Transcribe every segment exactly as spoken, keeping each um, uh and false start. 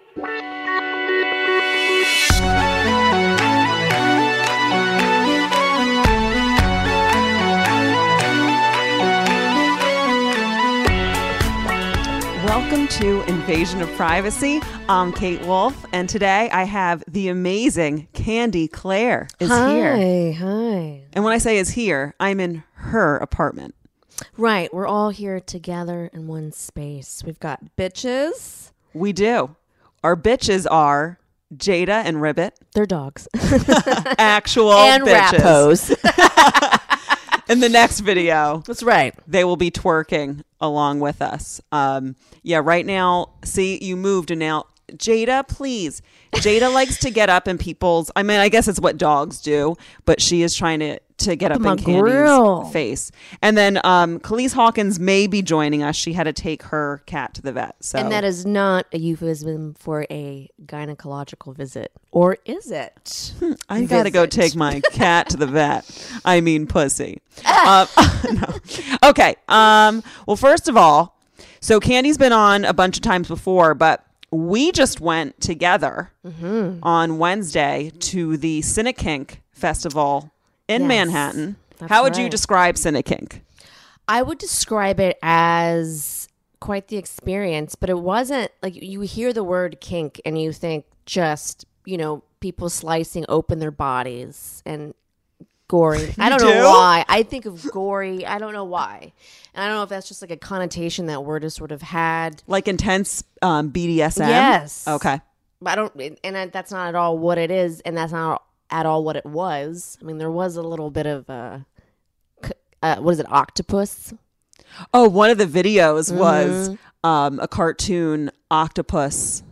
Welcome to Invasion of Privacy. I'm Kate Wolf, and today I have the amazing Candy Claire is hi, here. Hi, hi. And when I say is here, I'm in her apartment. Right, we're all here together in one space. We've got bitches. We do. Our bitches are Jada and Ribbit. They're dogs. Actual and bitches. Rappos. In the next video, that's right. They will be twerking along with us. Um, yeah, right now, see, you moved and now, Jada, please. Jada likes to get up in people's, I mean, I guess it's what dogs do, but she is trying to, to get up in Candy's grill. face. And then um, Khalees Hawkins may be joining us. She had to take her cat to the vet. So. And that is not a euphemism for a gynecological visit. Or is it? Hmm, I got to go take my cat to the vet. I mean, pussy. um, no. Okay. Um, well, first of all, so Candy's been on a bunch of times before, but we just went together mm-hmm. on Wednesday to the Cinekink Festival in yes, Manhattan. How would right. you describe Cinekink? I would describe it as quite the experience, but it wasn't like you hear the word kink and you think just, you know, people slicing open their bodies and gory. I don't do? know why. I think of gory. I don't know why. And I don't know if that's just like a connotation that word has sort of had. Like intense um, B D S M? Yes. Okay. I don't, and that's not at all what it is, and that's not at all what it was. I mean, there was a little bit of a, uh, what is it, octopus? Oh, one of the videos was mm-hmm. um, a cartoon octopus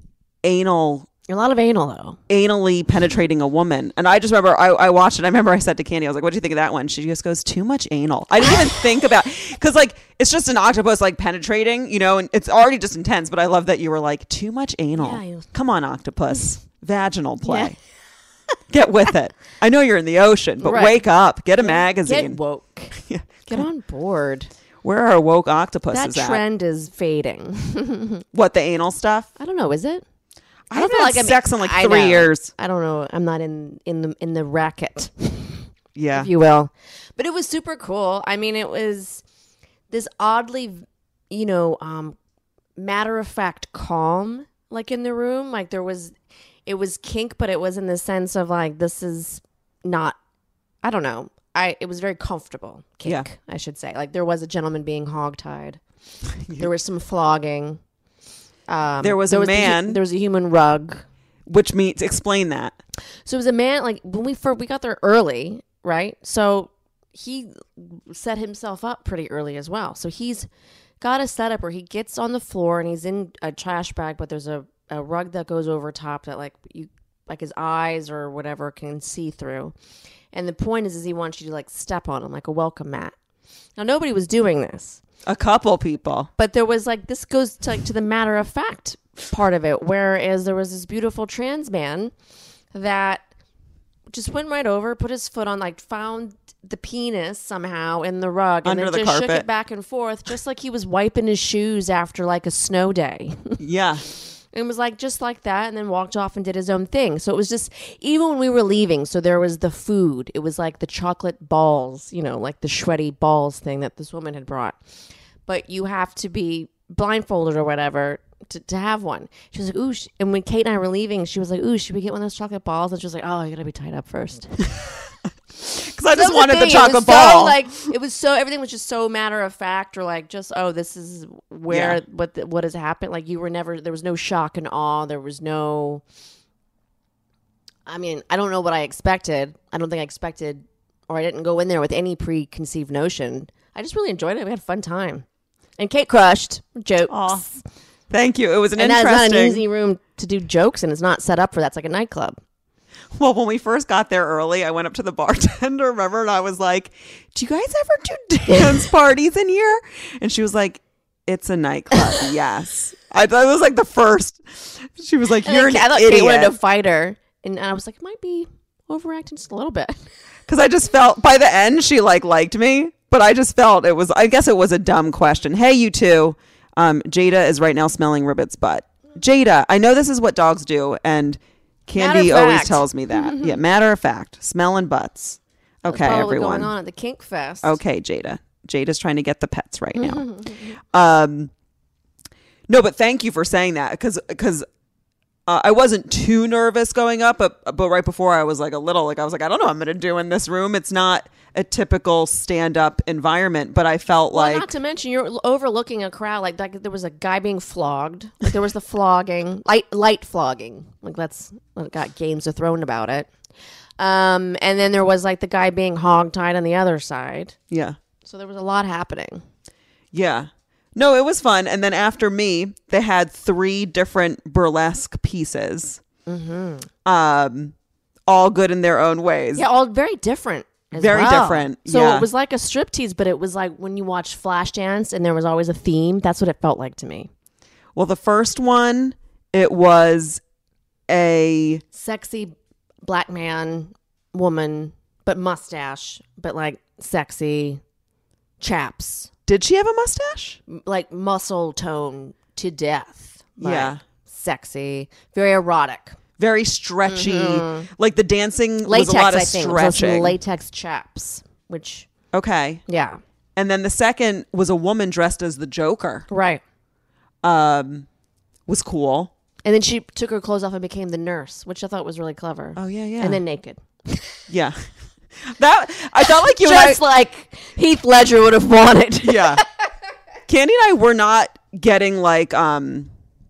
anal. A lot of anal, though. Anally penetrating a woman. And I just remember, I, I watched it. I remember I said to Candy, I was like, what do you think of that one? She just goes, too much anal. I didn't even think about, because like, it's just an octopus like penetrating, you know, and it's already just intense. But I love that you were like, too much anal. Yeah, you... Come on, octopus. Vaginal play. Yeah. Get with it. I know you're in the ocean, but right. wake up. Get a magazine. Get woke. Yeah. Get on board. Where are woke octopuses That trend at? Is fading. What, the anal stuff? I don't know. Is it? I, I haven't had like sex I'm, in like I three know. years. I don't know. I'm not in, in the in the racket, yeah, if you will. But it was super cool. I mean, it was this oddly, you know, um, matter of fact calm, like in the room. Like there was, it was kink, but it was in the sense of like this is not. I don't know. I it was very comfortable kink, yeah. I should say. Like there was a gentleman being hogtied. Yeah. There was some flogging. Um, there was there a was man. The, there was a human rug, which means explain that. So it was a man. Like when we first, we got there early, right? So he set himself up pretty early as well. So he's got a setup where he gets on the floor and he's in a trash bag, but there's a, a rug that goes over top that like you like his eyes or whatever can see through. And the point is, is he wants you to like step on him like a welcome mat. Now nobody was doing this. A couple people. But there was like, this goes to, like, to the matter of fact part of it, whereas there was this beautiful trans man that just went right over, put his foot on, like found the penis somehow in the rug and Under then the just carpet. shook it back and forth, just like he was wiping his shoes after like a snow day. Yeah. And was like, just like that, and then walked off and did his own thing. So it was just, even when we were leaving, so there was the food. It was like the chocolate balls, you know, like the shreddy balls thing that this woman had brought. But you have to be blindfolded or whatever to, to have one. She was like, ooh. Sh-. And when Kate and I were leaving, she was like, ooh, should we get one of those chocolate balls? And she was like, oh, you got to be tied up first. Because I just wanted the, the chocolate it ball. So, like, it was so, everything was just so matter of fact, or like, just, oh, this is where, yeah. what the, what has happened. Like, you were never, there was no shock and awe. There was no, I mean, I don't know what I expected. I don't think I expected, or I didn't go in there with any preconceived notion. I just really enjoyed it. We had a fun time. And Kate crushed jokes. Aw, thank you. It was an and interesting. And that's not an easy room to do jokes, and it's not set up for that. It's like a nightclub. Well, when we first got there early, I went up to the bartender, remember, and I was like, do you guys ever do dance parties in here? And she was like, it's a nightclub. Yes. I thought it was like the first. She was like, you're an I thought idiot. Kate wanted to fight her, and I was like, it might be overacting just a little bit. Because I just felt, by the end, she like liked me. But I just felt it was, I guess it was a dumb question. Hey, you two, um, Jada is right now smelling Ribbit's butt. Jada, I know this is what dogs do, and Candy Matter of always fact. tells me that. Yeah, matter of fact, smelling butts. That's Okay, probably everyone. going on at the Kink Fest. Okay, Jada. Jada's trying to get the pets right now. um, no, but thank you for saying that because because uh, I wasn't too nervous going up, but but right before I was like a little like I was like I don't know what I'm gonna do in this room. It's not a typical stand up environment, but I felt Well, like not to mention you're overlooking a crowd. Like, like there was a guy being flogged. Like there was the flogging, light light flogging. Like that's what got games are thrown about it. Um, and then there was like the guy being hogtied on the other side. yeah. So there was a lot happening. Yeah. No, it was fun. And then after me, they had three different burlesque pieces. Mm-hmm. Um, all good in their own ways. Yeah, all very different. as Very well. different, So yeah. it was like a striptease, but it was like when you watch Flashdance and there was always a theme. That's what it felt like to me. Well, the first one, it was a Sexy black man, woman, but mustache, but like sexy chaps. did she have a mustache? Like muscle tone to death. Like, Yeah. sexy, very erotic. Very stretchy. Like the dancing Mm-hmm. Latex, was a lot of I think. It was some stretching. latex chaps, which Okay. yeah, And then the second was a woman dressed as the Joker. right. Um, was cool. And then she took her clothes off and became the nurse, which I thought was really clever. Oh yeah, yeah. And then naked, yeah. That I felt like you and I, just like Heath Ledger would have wanted. yeah. Candy and I were not getting like um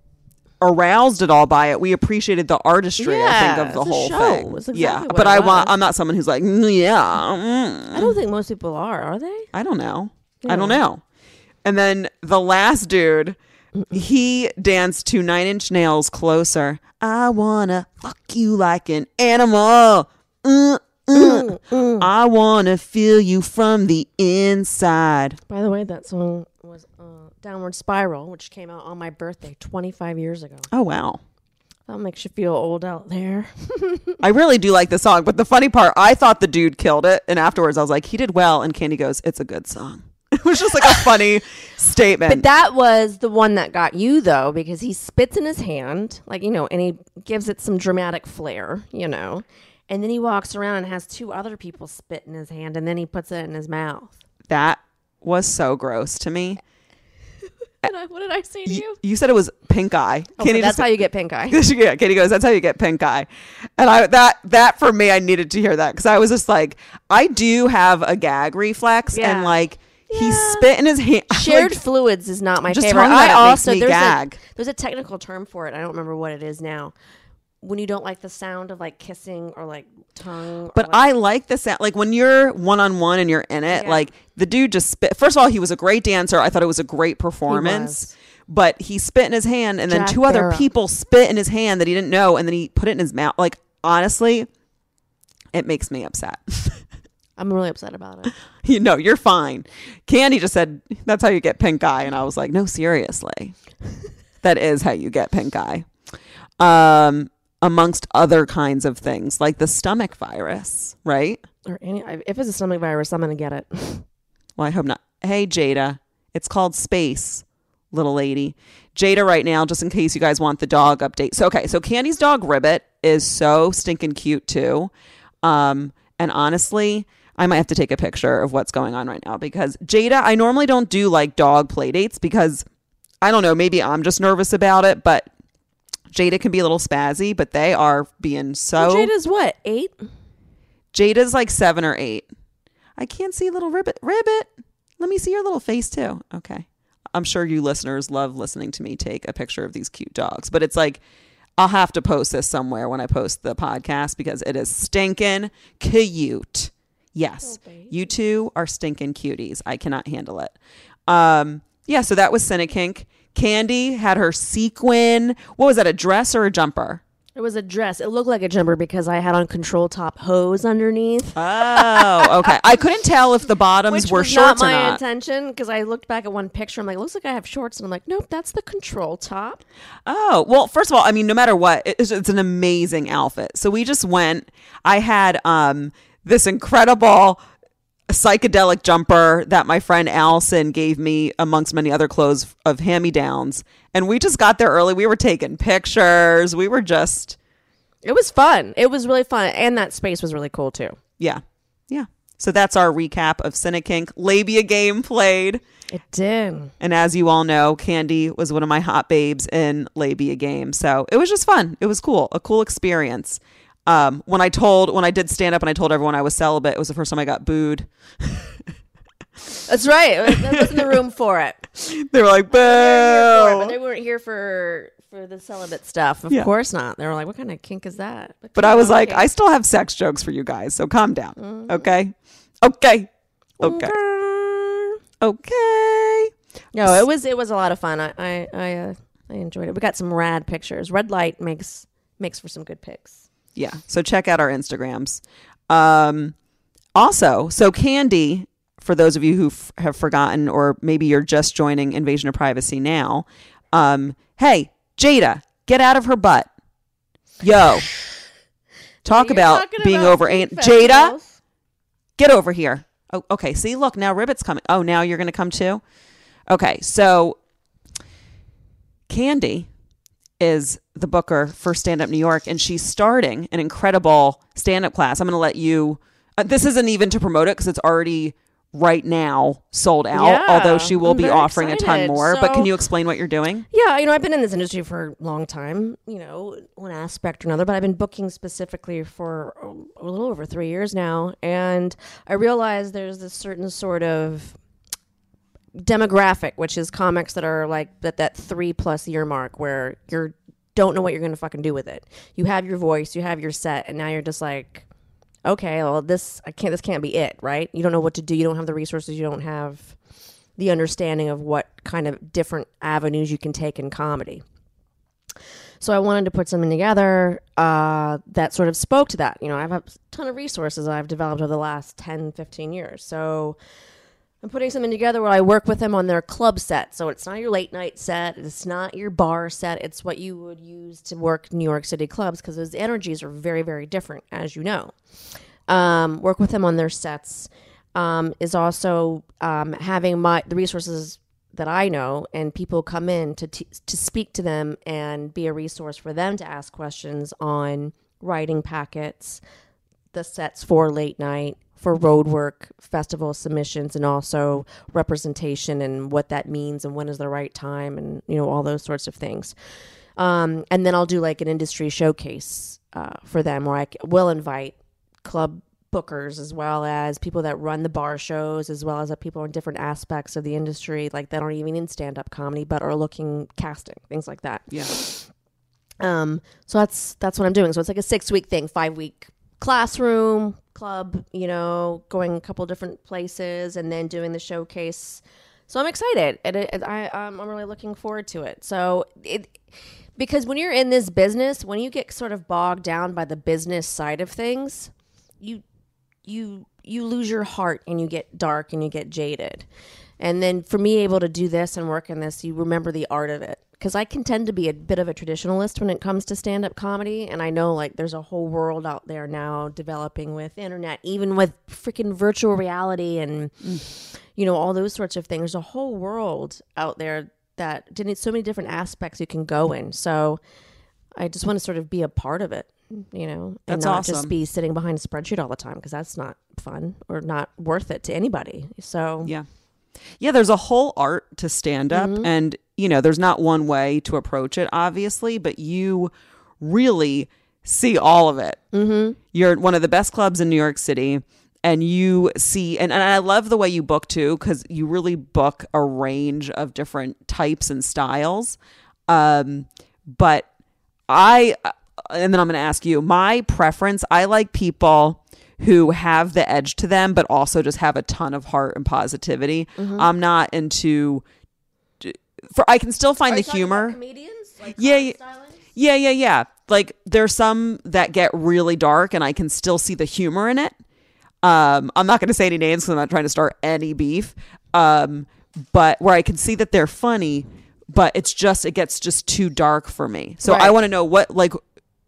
aroused at all by it. We appreciated the artistry, I think, Yeah, of the it's a whole show. thing. It's exactly yeah, what but it I want. was. I'm not someone who's like, "Mm, yeah. mm." I don't think most people are. Are they? I don't know. I don't know. And then the last dude, he danced to Nine Inch Nails "Closer." I wanna fuck you like an animal. Mm, mm. I wanna feel you from the inside. By the way, that song was uh, "Downward Spiral," which came out on my birthday twenty-five years ago. Oh wow. That makes you feel old out there. I really do like the song, but the funny part, I thought the dude killed it, and afterwards I was like, he did well, and Candy goes, it's a good song. It was just like a funny statement. But that was the one that got you, though, because he spits in his hand, like, you know, and he gives it some dramatic flair, you know, and then he walks around and has two other people spit in his hand, and then he puts it in his mouth. That was so gross to me. And I, what did I say to you? You said it was pink eye. Oh, Candy that's just, how you get pink eye. yeah, Katie goes, that's how you get pink eye. And I that that for me, I needed to hear that because I was just like, I do have a gag reflex, Yeah. and like he Yeah. spit in his hand. Shared like, fluids is not my just favorite. talking about I it makes also me there's gag. a there's a technical term for it. I don't remember what it is now. When you don't like the sound of like kissing or like tongue. But or, like, I like the sound. Like when you're one on one and you're in it, Yeah. like the dude just spit. First of all, he was a great dancer. I thought it was a great performance. But he spit in his hand, and then Jack two other Barrow. people spit in his hand that he didn't know, and then he put it in his mouth. Like honestly, it makes me upset. I'm really upset about it. You know, you're fine. Candy just said that's how you get pink eye, and I was like, no, seriously, that is how you get pink eye. Um, amongst other kinds of things like the stomach virus, right? Or any, if it's a stomach virus, I'm gonna get it. Well, I hope not. Hey, Jada, it's called Space, little lady. Jada right now, just in case you guys want the dog update. So, okay, so Candy's dog Ribbit is so stinking cute too. Um, and honestly, I might have to take a picture of what's going on right now because Jada, I normally don't do like dog play dates because I don't know, maybe I'm just nervous about it, but Jada can be a little spazzy, but they are being so. Well, Jada's what, eight? Jada's like seven or eight. I can't see little Ribbit. Ribbit, let me see your little face too. Okay. I'm sure you listeners love listening to me take a picture of these cute dogs, but it's like, I'll have to post this somewhere when I post the podcast because it is stinking cute. Yes. Oh, baby. You two are stinking cuties. I cannot handle it. Um, yeah. So that was Cinekink. Candy had her sequin. What was that? A dress or a jumper? It was a dress. It looked like a jumper because I had on control top hose underneath. Oh, okay. I couldn't tell if the bottoms Which were was shorts not or my not. intention because I looked back at one picture. I'm like, looks like I have shorts, and I'm like, nope, that's the control top. Oh, well, first of all, I mean, no matter what, it's, it's an amazing outfit. So we just went. I had um this incredible a psychedelic jumper that my friend Allison gave me amongst many other clothes of hand-me-downs. And we just got there early. We were taking pictures. We were just... It was fun. It was really fun. And that space was really cool too. Yeah. Yeah. So that's our recap of Cinekink. Labia game played. It did. And as you all know, Candy was one of my hot babes in Labia game. So it was just fun. It was cool. A cool experience. Um, when I told, when I did stand up and I told everyone I was celibate, it was the first time I got booed. That's right. There wasn't the room for it. They were like, boo. They, but they weren't here for for the celibate stuff. Of Yeah. course not. They were like, what kind of kink is that? What But kind I of was like, kink? I still have sex jokes for you guys. So calm down. Mm-hmm. Okay. Okay. Okay. Okay. No, it was it was a lot of fun. I I I, uh, I enjoyed it. We got some rad pictures. Red light makes makes for some good pics. Yeah. So check out our Instagrams. Um, also, so Candy, for those of you who f- have forgotten, or maybe you're just joining Invasion of Privacy now. Um, hey, Jada, get out of her butt. Yo. Talk You're about talking being about over. food Aunt Jada, festivals. get over here. Oh, okay. See, look, now Ribbit's coming. Oh, now you're going to come too? Okay. So Candy is the booker for Stand Up New York, and she's starting an incredible stand-up class. I'm going to let you, uh, this isn't even to promote it because it's already right now sold out, Yeah, although she will I'm be very offering a ton excited. more. But So- can you explain what you're doing? Yeah, you know, I've been in this industry for a long time, you know, one aspect or another, but I've been booking specifically for a little over three years now. And I realized there's this certain sort of demographic, which is comics that are like that, that three plus year mark where you don't know what you're going to fucking do with it. You have your voice, you have your set, and now you're just like, okay, well, this, I can't, this can't be it, right? You don't know what to do. You don't have the resources. You don't have the understanding of what kind of different avenues you can take in comedy. So I wanted to put something together uh, that sort of spoke to that. You know, I have a ton of resources I've developed over the last ten, fifteen years. So I'm putting something together where I work with them on their club set. So it's not your late night set. It's not your bar set. It's what you would use to work New York City clubs because those energies are very, very different, as you know. Um, work with them on their sets. Um, is also um, having my the resources that I know, and people come in to t- to speak to them and be a resource for them to ask questions on writing packets, the sets for late night, for road work, festival submissions, and also representation and what that means and when is the right time, and you know all those sorts of things. Um, and then I'll do like an industry showcase uh, for them, where I c- will invite club bookers as well as people that run the bar shows, as well as uh, people in different aspects of the industry, like that aren't even in stand-up comedy but are looking casting, things like that. Yeah. Um. So that's that's what I'm doing. So it's like a six week thing, five week classroom club. You know, going a couple different places and then doing the showcase. So I'm excited, and it, it, I um, I'm really looking forward to it. So it. Because when you're in this business, when you get sort of bogged down by the business side of things, you you you lose your heart and you get dark and you get jaded. And then for me, able to do this and work in this, you remember the art of it. Because I can tend to be a bit of a traditionalist when it comes to stand-up comedy. And I know like there's a whole world out there now developing with internet, even with freaking virtual reality and, mm. you know, all those sorts of things. There's a whole world out there that did so many different aspects you can go in. So I just want to sort of be a part of it, you know, and That's not awesome. just be sitting behind a spreadsheet all the time, because that's not fun or not worth it to anybody. So Yeah. Yeah, there's a whole art to stand up, Mm-hmm. and you know, there's not one way to approach it, obviously, but you really see all of it. Mm-hmm. You're at one of the best clubs in New York City, and you see, and, and I love the way you book too, because you really book a range of different types and styles. Um, but I, and then I'm going to ask you, my preference, I like people who have the edge to them, but also just have a ton of heart and positivity. Mm-hmm. I'm not into, for I can still find the humor. comedians? Like Yeah, yeah. Yeah, yeah, yeah. Like there's some that get really dark and I can still see the humor in it. Um, I'm not going to say any names because I'm not trying to start any beef. Um, but where I can see that they're funny, but it's just, it gets just too dark for me. So Right. I want to know what, like,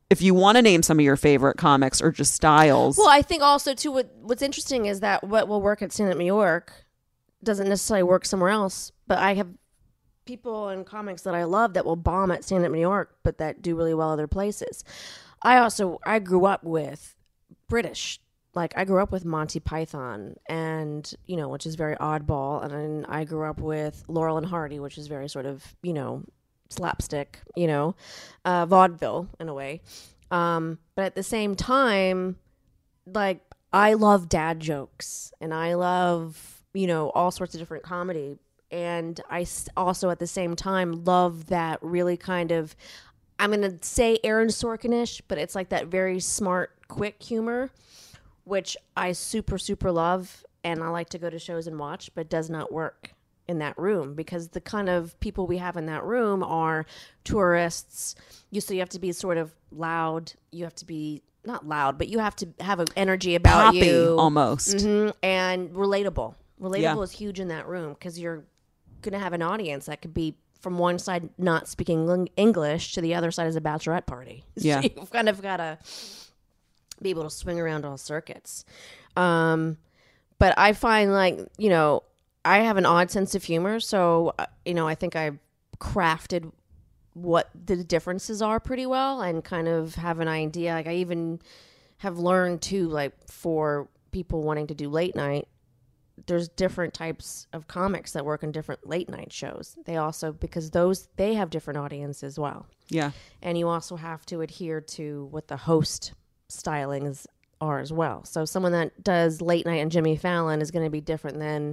if you want to name some of your favorite comics or just styles. Well, I think also too what what's interesting is that what will work at Stand Up New York doesn't necessarily work somewhere else. But I have people in comics that I love that will bomb at Stand Up New York, but that do really well other places. I also I grew up with British. Like, I grew up with Monty Python, and, you know, which is very oddball. And then I grew up with Laurel and Hardy, which is very sort of, you know, slapstick, you know, uh, vaudeville in a way. Um, but at the same time, like, I love dad jokes, and I love, you know, all sorts of different comedy. And I also, at the same time, love that really kind of, I'm going to say Aaron Sorkin-ish, but it's like that very smart, quick humor, which I super, super love, and I like to go to shows and watch, but does not work in that room because the kind of people we have in that room are tourists. You so you have to be sort of loud. You have to be not loud, but you have to have an energy about Poppy, you, almost, mm-hmm, and relatable. Relatable yeah. is huge in that room because you're going to have an audience that could be from one side not speaking English to the other side is a bachelorette party. Yeah, so you've kind of got to be able to swing around all circuits. Um, but I find, like, you know, I have an odd sense of humor. So, uh, you know, I think I've crafted what the differences are pretty well and kind of have an idea. Like, I even have learned too, like, for people wanting to do late night, there's different types of comics that work in different late night shows. They also, because those, they have different audiences as well. Yeah. And you also have to adhere to what the host stylings are as well. So someone that does late night and Jimmy Fallon is going to be different than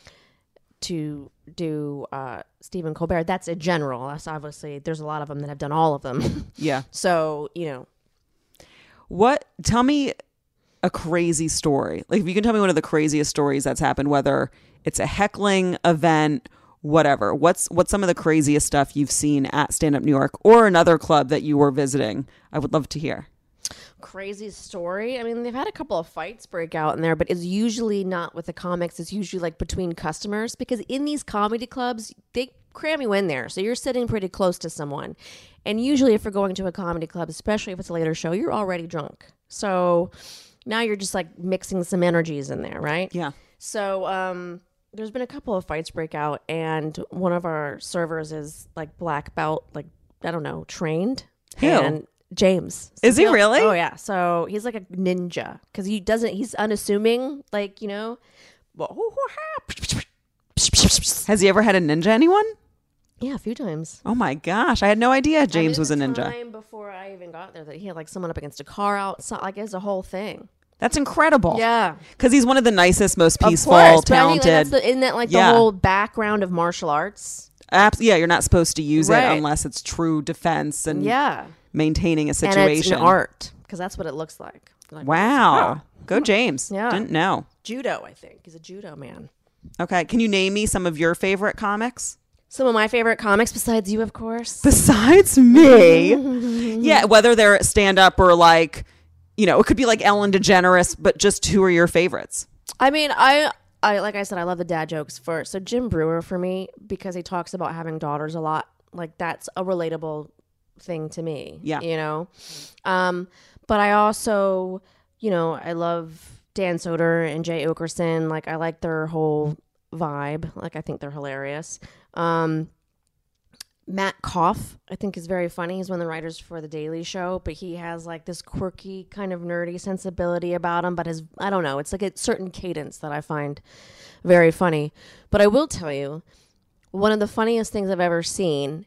to do uh, Stephen Colbert. That's a general. That's obviously, there's a lot of them that have done all of them. Yeah. So, you know. What, tell me a crazy story. Like, if you can tell me one of the craziest stories that's happened, whether it's a heckling event, whatever. What's, what's some of the craziest stuff you've seen at Stand Up New York or another club that you were visiting? I would love to hear. Crazy story. I mean, they've had a couple of fights break out in there, but it's usually not with the comics. It's usually like between customers because in these comedy clubs, they cram you in there. So you're sitting pretty close to someone. And usually if you're going to a comedy club, especially if it's a later show, you're already drunk. So now you're just like mixing some energies in there, right? Yeah. So um, there's been a couple of fights break out, and one of our servers is like black belt, like, I don't know, trained. Who? And James. Is he really? Oh, yeah. So he's like a ninja because he doesn't, he's unassuming, like, you know. Has he ever had a ninja anyone? Yeah, a few times. Oh my gosh. I had no idea James I mean, was a ninja. Time before I even got there that he had like someone up against a car outside. Like, it's a whole thing. That's incredible. Yeah. Because he's one of the nicest, most peaceful, of course, talented. But I think like that's the, isn't that like Yeah. the whole background of martial arts? Abs- yeah, you're not supposed to use Right. it unless it's true defense and Yeah. maintaining a situation. And it's an art because that's what it looks like. Like, Wow. wow. Go James. Yeah. Didn't know. Judo, I think. He's a judo man. Okay. Can you name me some of your favorite comics? Some of my favorite comics, besides you, of course. Besides me. Yeah, whether they're stand up or like, you know, it could be like Ellen DeGeneres, but just who are your favorites? I mean, I, I like I said, I love the dad jokes first. So Jim Brewer for me, because he talks about having daughters a lot. Like, that's a relatable thing to me. Yeah. You know? Um, but I also, you know, I love Dan Soder and Jay Oakerson. Like, I like their whole vibe. Like, I think they're hilarious. Um, Matt Koff, I think, is very funny. He's one of the writers for The Daily Show, but he has like this quirky kind of nerdy sensibility about him, but his, I don't know, it's like a certain cadence that I find very funny. But I will tell you, one of the funniest things I've ever seen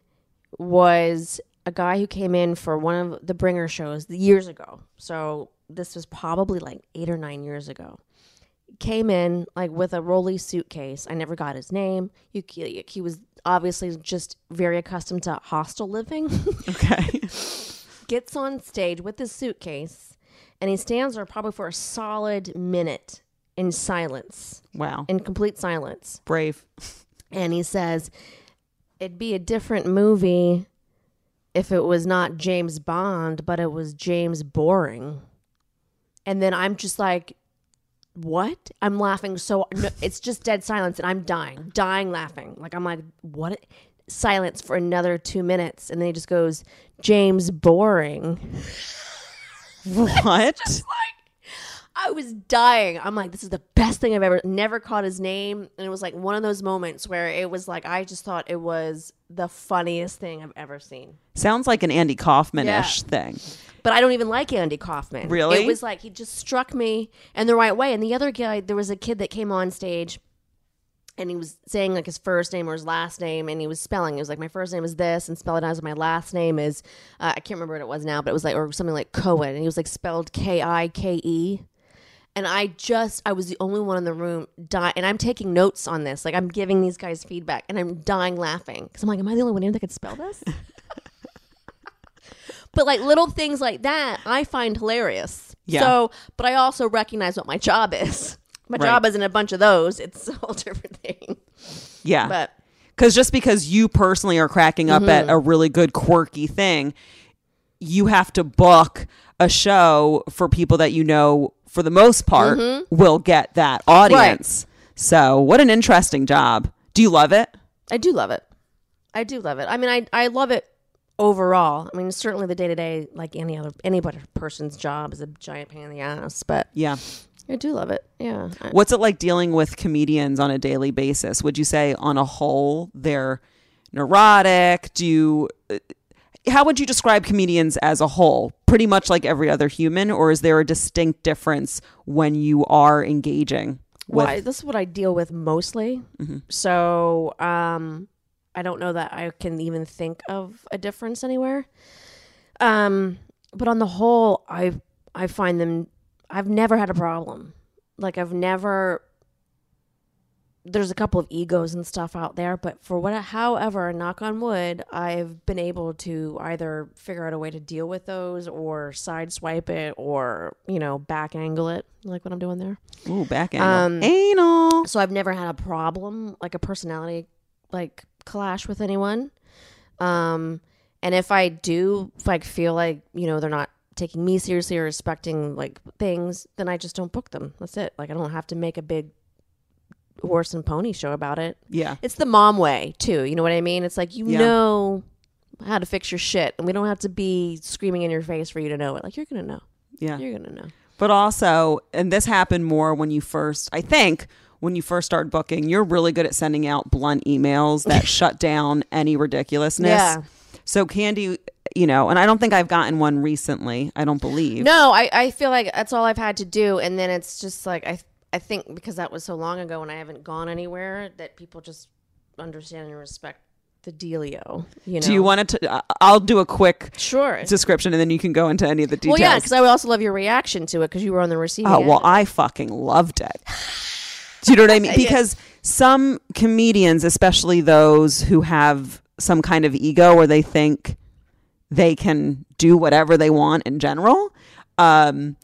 was a guy who came in for one of the Bringer shows years ago. So this was probably like eight or nine years ago. Came in like with a rolly suitcase. I never got his name. He, he was obviously just very accustomed to hostel living. Okay. Gets on stage with his suitcase, and he stands there probably for a solid minute in silence. Wow. In complete silence. Brave. And he says, it'd be a different movie if it was not James Bond, but it was James Boring. And then I'm just like, what? I'm laughing so no, it's just dead silence, and I'm dying, dying laughing. Like, I'm like, what? Silence for another two minutes, and then he just goes, James Boring. What? I was dying. I'm like, this is the best thing I've ever, never caught his name. And it was like one of those moments where it was like, I just thought it was the funniest thing I've ever seen. Sounds like an Andy Kaufman-ish Yeah. thing. But I don't even like Andy Kaufman. Really? It was like, he just struck me in the right way. And the other guy, there was a kid that came on stage and he was saying like his first name or his last name, and he was spelling. It was like, my first name is this, and spell it as my last name is, uh, I can't remember what it was now, but it was like, or something like Cohen. And he was like spelled K I K E. And I just, I was the only one in the room dying. And I'm taking notes on this. Like, I'm giving these guys feedback. And I'm dying laughing. Because I'm like, am I the only one that could spell this? But, like, little things like that, I find hilarious. Yeah. So, but I also recognize what my job is. My Right. job isn't a bunch of those. It's a whole different thing. Yeah. But Because just because you personally are cracking up Mm-hmm. at a really good, quirky thing, you have to book a show for people that you know, for the most part, Mm-hmm. will get that audience. So what an interesting job. Do you love it? I do love it. I do love it. I mean, I, I love it overall. I mean, certainly the day-to-day, like any other, any other person's job is a giant pain in the ass. But Yeah. I do love it. Yeah. I- What's it like dealing with comedians on a daily basis? Would you say on a whole they're neurotic? Do you, how would you describe comedians as a whole? Pretty much like every other human, or is there a distinct difference when you are engaging with? Well, I, this is what I deal with mostly. Mm-hmm. So um, I don't know that I can even think of a difference anywhere. Um, but on the whole, I I find them. I've never had a problem. Like I've never. There's a couple of egos and stuff out there, but for what, however, knock on wood, I've been able to either figure out a way to deal with those, or sideswipe it, or you know, back angle it, like what I'm doing there. Ooh, back angle. Um, Anal. So I've never had a problem, like a personality like clash with anyone. Um, and if I do, if I feel like, you know, they're not taking me seriously or respecting like things, then I just don't book them. That's it. Like I don't have to make a big horse and pony show about it. Yeah. It's the mom way too. You know what I mean? It's like, you Yeah. know how to fix your shit, and we don't have to be screaming in your face for you to know it. Like you're going to know. Yeah. You're going to know. But also, and this happened more when you first, I think, when you first started booking, you're really good at sending out blunt emails that shut down any ridiculousness. Yeah. So Candy, you know, and I don't think I've gotten one recently. I don't believe. No, I, I feel like that's all I've had to do. And then it's just like, I I think because that was so long ago and I haven't gone anywhere, that people just understand and respect the dealio. You know? Do you want to? Uh, I'll do a quick Sure. description and then you can go into any of the details. Well, yeah, because I would also love your reaction to it because you were on the receiving Oh, end. well, I fucking loved it. Do you know what I mean? Because some comedians, especially those who have some kind of ego where they think they can do whatever they want in general, um,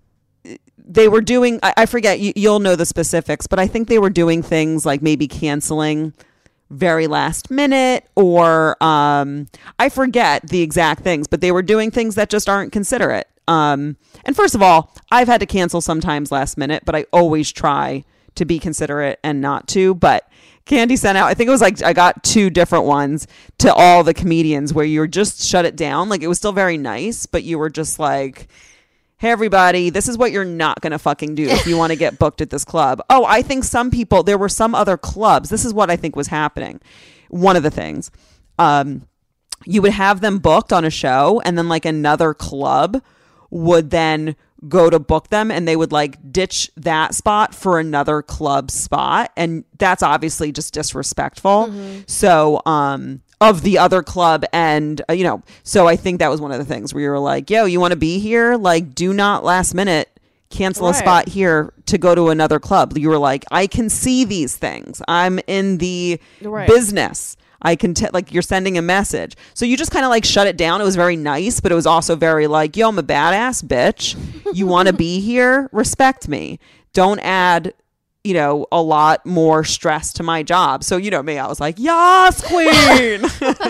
they were doing, I, I forget, you, you'll know the specifics, but I think they were doing things like maybe canceling very last minute, or um, I forget the exact things, but they were doing things that just aren't considerate. Um, and first of all, I've had to cancel sometimes last minute, but I always try to be considerate and not to. But Candy sent out, I think it was like, I got two different ones to all the comedians where you were just shut it down. Like it was still very nice, but you were just like, hey, everybody, this is what you're not going to fucking do if you want to get booked at this club. Oh, I think some people, there were some other clubs. This is what I think was happening. One of the things, um, you would have them booked on a show, and then like another club would then go to book them, and they would like ditch that spot for another club spot. And that's obviously just disrespectful. Mm-hmm. So, um, of the other club, and uh, you know, so I think that was one of the things where you were like, yo, you want to be here? Like, do not last minute cancel Right. a spot here to go to another club. You were like, I can see these things. I'm in the Right. business. I can t- like you're sending a message. So you just kind of like shut it down. It was very nice, but it was also very like, yo, I'm a badass bitch. You want to be here? Respect me. Don't add, you know, a lot more stress to my job. So, you know me, I was like, yas, queen.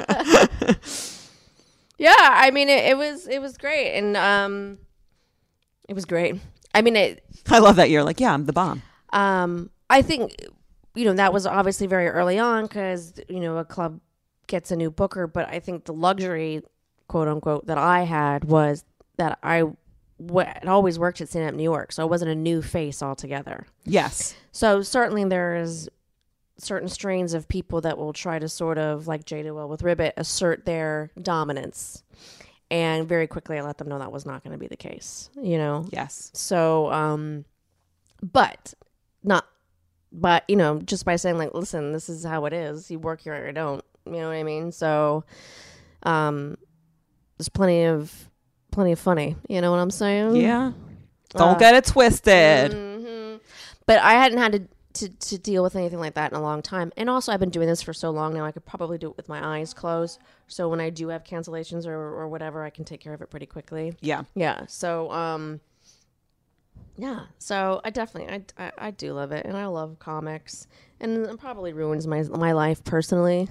Yeah, I mean, it, it was it was great, and um, it was great. I mean, it. I love that you're like, yeah, I'm the bomb. Um, I think, you know, that was obviously very early on because, you know, a club gets a new booker, but I think the luxury quote unquote, that I had was that I w- had always worked at Stand Up New York. So I wasn't a new face altogether. Yes. So certainly there's certain strains of people that will try to sort of, like Jada will with Ribbit, assert their dominance. And very quickly I let them know that was not going to be the case, you know? Yes. So, um, but not, but, you know, just by saying like, listen, this is how it is. You work here or you don't, you know what I mean? So, um, there's plenty of, plenty of funny, you know what I'm saying? Yeah. Don't Uh, get it twisted. Mm-hmm. But I hadn't had to, to, to deal with anything like that in a long time. And also I've been doing this for so long now, I could probably do it with my eyes closed. So when I do have cancellations or, or whatever, I can take care of it pretty quickly. Yeah. Yeah. So, um, yeah. So I definitely, I, I, I do love it. And I love comics. And it probably ruins my, my life personally.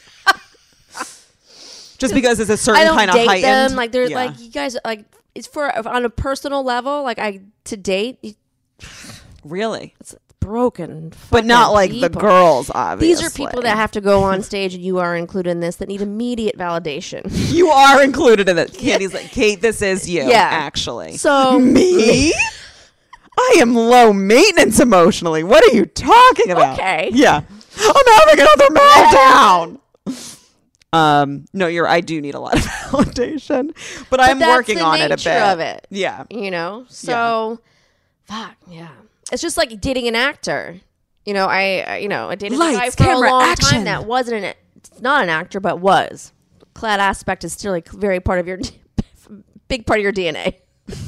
Just because it's a I certain don't kind of date heightened. them. Like they're Yeah. like, you guys, like it's for, on a personal level, like I, to date, you- Really? it's broken. But not fucking like the people. girls, obviously. These are people that have to go on stage, and you are included in this, that need immediate validation. You are included in it. Candy's like, Kate, this is you, Yeah. actually. So Me? I am low maintenance emotionally. What are you talking about? Okay. Yeah. I'm having another meltdown. Um, no, you're I do need a lot of validation. But, I'm that's working the on it a nature bit. of it. Yeah. You know, so fuck yeah, it's just like dating an actor. You know, I, I you know I dated a guy Lights, for camera, a long action. time that wasn't an it's not an actor, but was. Clad aspect is still like very part of your big part of your D N A.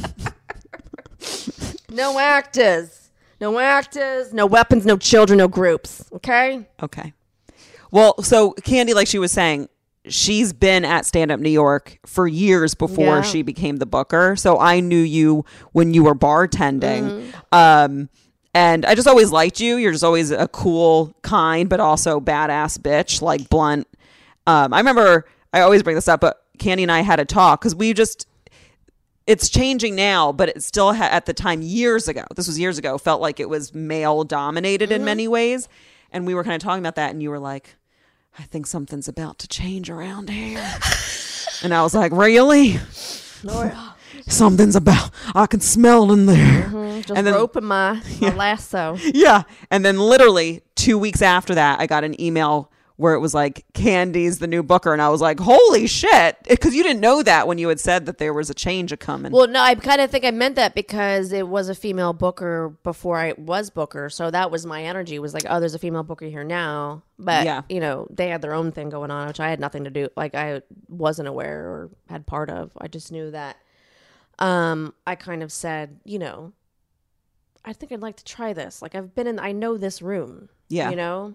No actors, no actors, no weapons, no children, no groups. Okay. Okay. Well, so Candy, like she was saying, she's been at Stand Up New York for years before Yeah. she became the booker. So I knew you when you were bartending. Mm-hmm. Um, and I just always liked you. You're just always a cool, kind, but also badass bitch, like blunt. Um, I remember, I always bring this up, but Candy and I had a talk because we just, it's changing now, but it still ha- at the time years ago, this was years ago, felt like it was male dominated Mm-hmm. in many ways. And we were kind of talking about that and you were like, I think something's about to change around here. And I was like, really? Something's about, I can smell it in there. Mm-hmm. Just And then- roping my, my lasso. Yeah. And then literally two weeks after that, I got an email where it was like, Candy's the new booker. And I was like, holy shit. Because you didn't know that when you had said that there was a change a coming. Well, no, I kind of think I meant that because it was a female booker before I was booker. So that was my energy, was like, oh, there's a female booker here now. But, Yeah. you know, they had their own thing going on, which I had nothing to do. Like, I wasn't aware or had part of. I just knew that um, I kind of said, you know, I think I'd like to try this. Like, I've been in, I know this room. Yeah. You know?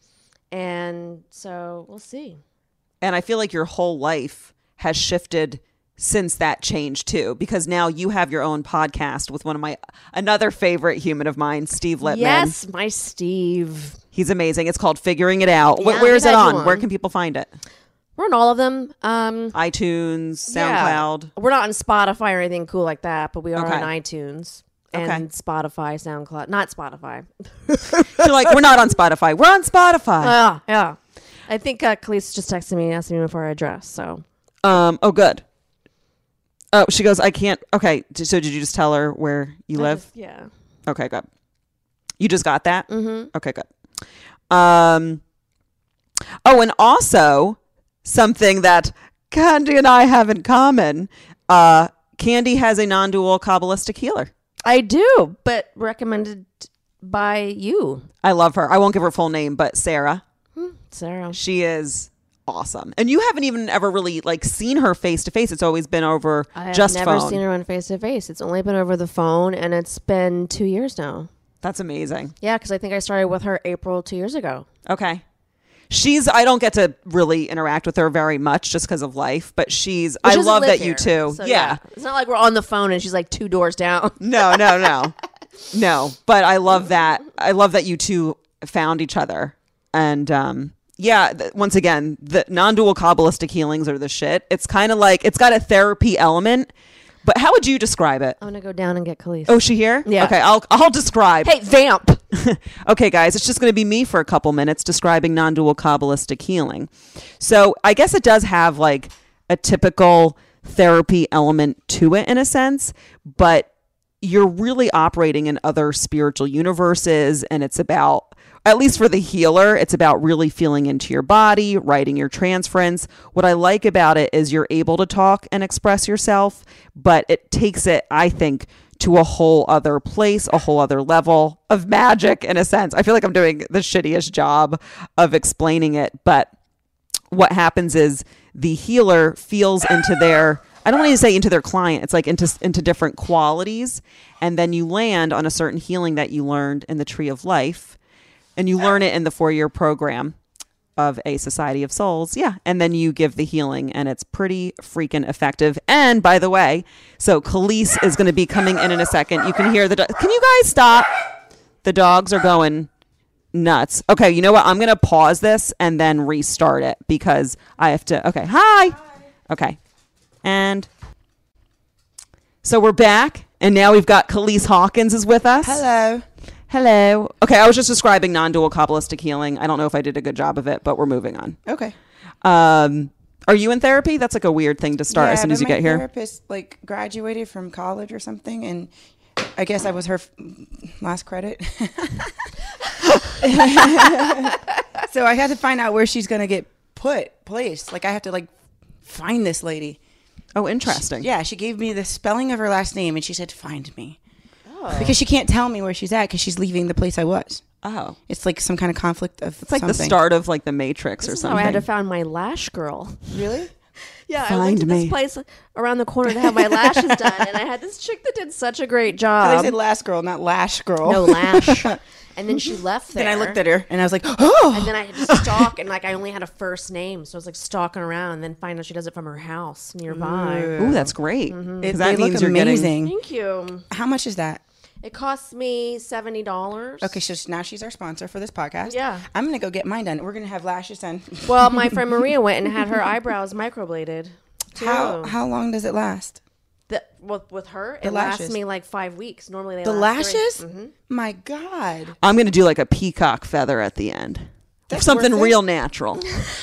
And so we'll see. And I feel like your whole life has shifted since that change too, because now you have your own podcast with one of my another favorite human of mine, Steve Littman. Yes, my Steve. He's amazing. It's called Figuring It Out. Yeah, Wh- Where is we've it had you on? on. Where can people find it? We're on all of them. Um, iTunes, yeah. SoundCloud. We're not on Spotify or anything cool like that, but we are Okay. on iTunes and Okay. Spotify, SoundCloud. Not Spotify. You're like, we're not on Spotify. We're on Spotify. Yeah, yeah. I think uh, Khalees just texted me asking me for our address. So Um. Oh, good. Oh, she goes, I can't. Okay. d- So did you just tell her where you I live? just- yeah. Okay, good. You just got that? Mm-hmm. Okay, good. Um. Oh, and also something that Candy and I have in common. Uh, Candy has a non-dual Kabbalistic healer. I do, but recommended by you, I love her. I won't give her full name, but Sarah. Sarah. She is awesome. And you haven't even ever really like seen her face to face. It's always been over I have just never phone. seen her on face to face. It's only been over the phone, and it's been two years now. That's amazing. Yeah, because I think I started with her April two years ago. Okay. She's, I don't get to really interact with her very much just because of life, but she's, She I doesn't love live that here, you too. so yeah. It's not like we're on the phone and she's like two doors down. No, no, no. No. But I love that. I love that you two found each other. And, um, yeah, th- once again, the non-dual Kabbalistic healings are the shit. It's kind of like, it's got a therapy element, but how would you describe it? I'm going to go down and get Khalees. Oh, is she here? Yeah. Okay, I'll I'll describe. Hey, vamp. Okay, guys, it's just going to be me for a couple minutes describing non-dual Kabbalistic healing. So I guess it does have like a typical therapy element to it in a sense, but you're really operating in other spiritual universes, and it's about, at least for the healer, it's about really feeling into your body, writing your transference. What I like about it is you're able to talk and express yourself, but it takes it, I think, to a whole other place, a whole other level of magic in a sense. I feel like I'm doing the shittiest job of explaining it, but what happens is the healer feels into their, I don't want to say into their client, it's like into into different qualities, and then you land on a certain healing that you learned in the Tree of Life, and you learn it in the four-year program of a Society of Souls. Yeah, and then you give the healing, and it's pretty freaking effective. And by the way, so Khalees is going to be coming in in a second. You can hear the do- can you guys stop? The dogs are going nuts. Okay, you know what? I'm going to pause this and then restart it because I have to. Okay, hi. Hi. Okay. And so we're back, and now we've got Khalees Hawkins is with us. Hello. Hello. Okay, I was just describing non-dual Kabbalistic healing. I don't know if I did a good job of it, but we're moving on. Okay. Um, are you in therapy? That's like a weird thing to start yeah, as soon but as you my get here. therapist like graduated from college or something, and I guess I was her f- last credit. So I had to find out where she's gonna get put, placed. Like I have to like find this lady. Oh, interesting. She, yeah, she gave me the spelling of her last name, and she said, "Find me," oh. because she can't tell me where she's at because she's leaving the place I was. Oh, it's like some kind of conflict of. It's like something. the start of like the Matrix this or is something. How I had to find my lash girl. Really? Yeah, Find I went to me. this place around the corner to have my lashes done, and I had this chick that did such a great job. I said last girl, not lash girl. No lash. And then she left there. Then I looked at her and I was like, oh. And then I had to stalk, and like I only had a first name, so I was like stalking around, and then find out she does it from her house nearby. Ooh, that's great. Because Mm-hmm. It, that they means look you're amazing. Thank you. How much is that? It costs me seventy dollars. Okay, so now she's our sponsor for this podcast. Yeah. I'm going to go get mine done. We're going to have lashes done. Well, my friend Maria went and had her eyebrows microbladed. Too. How how long does it last? The, well, with her, The it lashes. lasts me like five weeks. Normally, they The last lashes? Mm-hmm. My God. I'm going to do like a peacock feather at the end. That's Something worth it. real natural.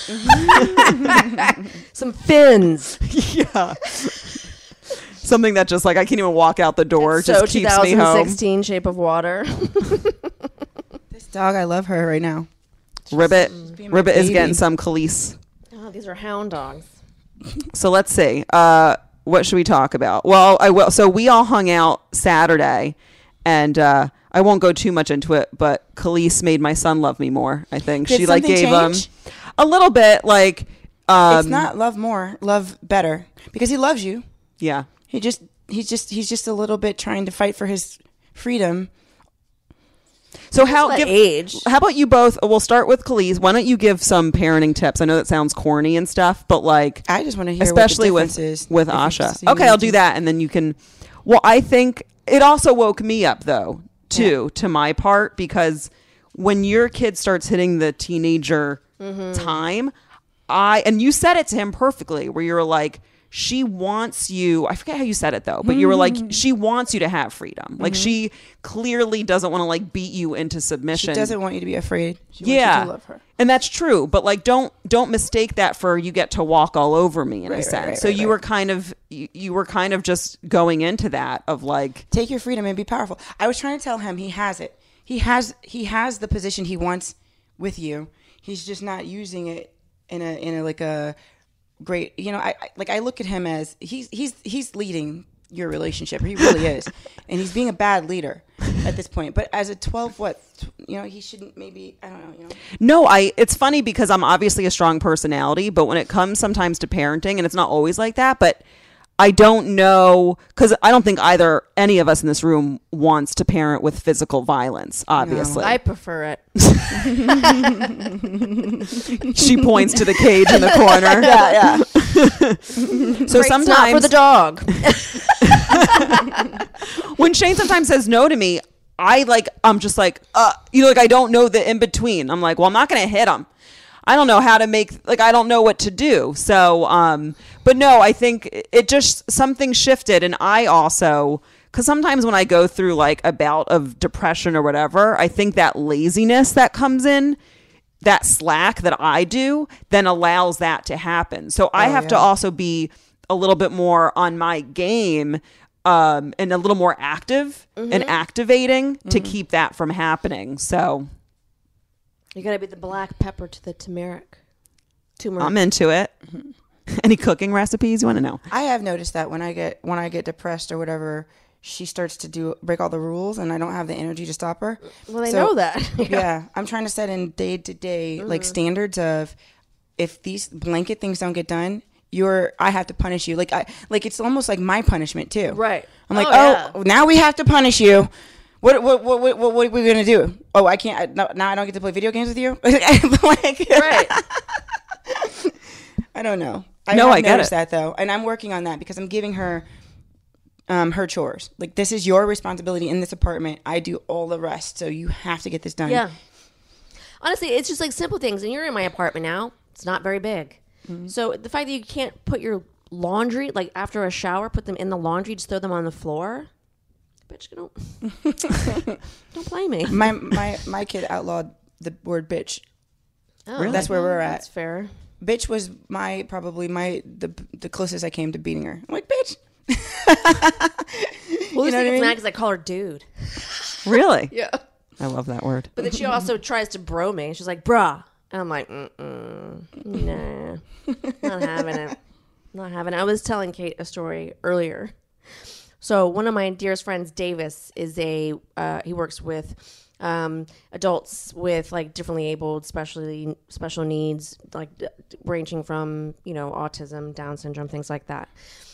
Some fins. Yeah. Something that just like I can't even walk out the door. It's just so keeps me home. twenty sixteen Shape of Water. This dog, I love her right now. Ribbit, being my Ribbit is baby. getting some Khalees. Oh, these are hound dogs. So let's see. Uh, what should we talk about? Well, I will. So we all hung out Saturday, and uh, I won't go too much into it. But Khalees made my son love me more. I think Did she like something gave change? him a little bit. Like um, It's not love more, love better. Because he loves you. yeah. He just he's just he's just a little bit trying to fight for his freedom. So how the give, age. How about you both? We'll start with Khalees. Why don't you give some parenting tips? I know that sounds corny and stuff, but like I just want to hear especially what with the difference is. with If Asha. you've seen Okay, I'll it. do that, and then you can. Well, I think it also woke me up though too to my part because when your kid starts hitting the teenager Mm-hmm. time, I and you said it to him perfectly, where you were like, she wants you. I forget how you said it though, but you were like, she wants you to have freedom. Like she clearly doesn't want to like beat you into She submission. doesn't want you to be afraid. She yeah, wants you to love her. and that's true. But like, don't don't mistake that for you get to walk all over me in Right, a right, sense. right, so right, you right. were kind of you, you were kind of just going into that of like, Take your freedom and be powerful. I was trying to tell him he has it. He has he has the position he wants with you. He's just not using it in a in a like a great, you know, I, I like I look at him as he's he's he's leading your relationship. He really is. And he's being a bad leader at this point. But as a twelve what, you know, he shouldn't maybe, I don't know, you know. no, I. It's funny because I'm obviously a strong personality, but when it comes sometimes to parenting, and it's not always like that, but I don't know because I don't think either any of us in this room wants to parent with physical violence. Obviously, I prefer it. she points to the cage in the corner. Yeah, yeah. So Breaks sometimes not for the dog. when Shane sometimes says no to me, I like I'm just like uh you know like I don't know the in between. I'm like, well, I'm not gonna hit him. I don't know how to make like I don't know what to do. So um but no, I think it just something shifted, and I also because sometimes when I go through like a bout of depression or whatever, I think that laziness that comes in that slack that I do then allows that to happen. So I Oh, have yeah. to also be a little bit more on my game um, and a little more active Mm-hmm. and activating to keep that from happening. So You gotta be the black pepper to the turmeric. Turmeric. I'm into it. Any cooking recipes you want to know? I have noticed that when I get when I get depressed or whatever, she starts to do break all the rules, and I don't have the energy to stop her. well, they So- know that. Yeah, I'm trying to set in day to day like standards of if these blanket things don't get done, you're I have to punish you. Like I like it's almost like my punishment too. Right. I'm like, Oh, oh, yeah. now we have to punish you. What what what what, what, what are we gonna do? Oh, I can't. I, no, now I don't get to play video games with you. Like, Right. I don't know. I No, have I get noticed it. that though, and I'm working on that because I'm giving her um, her chores. Like this is your responsibility in this apartment. I do all the rest, so you have to get this done. Yeah. Honestly, it's just like simple things. And you're in my apartment now. It's not very big. Mm-hmm. So the fact that you can't put your laundry, like after a shower, put them in the laundry, just throw them on the floor. Bitch, don't, don't play me. My my my kid outlawed the word bitch. Oh, That's where we're at. That's fair. Bitch was my probably my the the closest I came to beating her. I'm like, bitch. Well, You know what I you know it's mean? mad because I call her dude. Really? Yeah. I love that word. But then she also tries to bro me. She's like, bruh. And I'm like, mm-mm, nah, not having it. Not having it. I was telling Kate a story earlier. So one of my dearest friends, Davis, is a, uh, he works with um, adults with like differently abled, specially special needs, like d- ranging from, you know, autism, Down syndrome, things like that.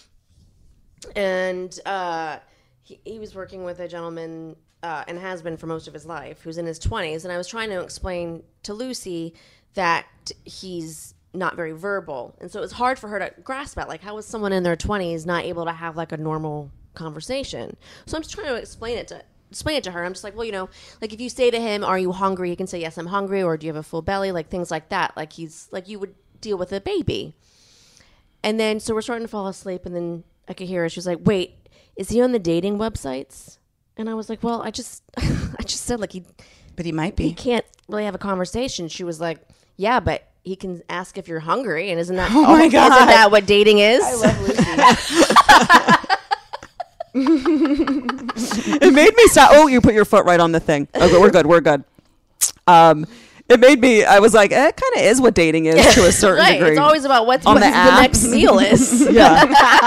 And uh, he, he was working with a gentleman uh, and has been for most of his life who's in his twenties. And I was trying to explain to Lucy that he's not very verbal. And so it was hard for her to grasp that. Like, how is someone in their twenties not able to have like a normal conversation? So I'm just trying to explain it to explain it to her. I'm just like, well, you know, like if you say to him, are you hungry? He can say, yes, I'm hungry. Or do you have a full belly? Like things like that. Like he's like you would deal with a baby. And then so we're starting to fall asleep. And then I could hear her. She was like, wait, is he on the dating websites? And I was like, well, I just I just said like he But he might he be. can't really have a conversation. She was like, yeah, but he can ask if you're hungry. And isn't that Oh my God. isn't that what dating is? I love Lucy. It made me stop. Oh, you put your foot right on the thing. Okay, we're good. We're good. Um, it made me. I was like, eh, it kind of is what dating is to a certain Right. degree. It's always about what, On what the the, next apps. meal is. yeah.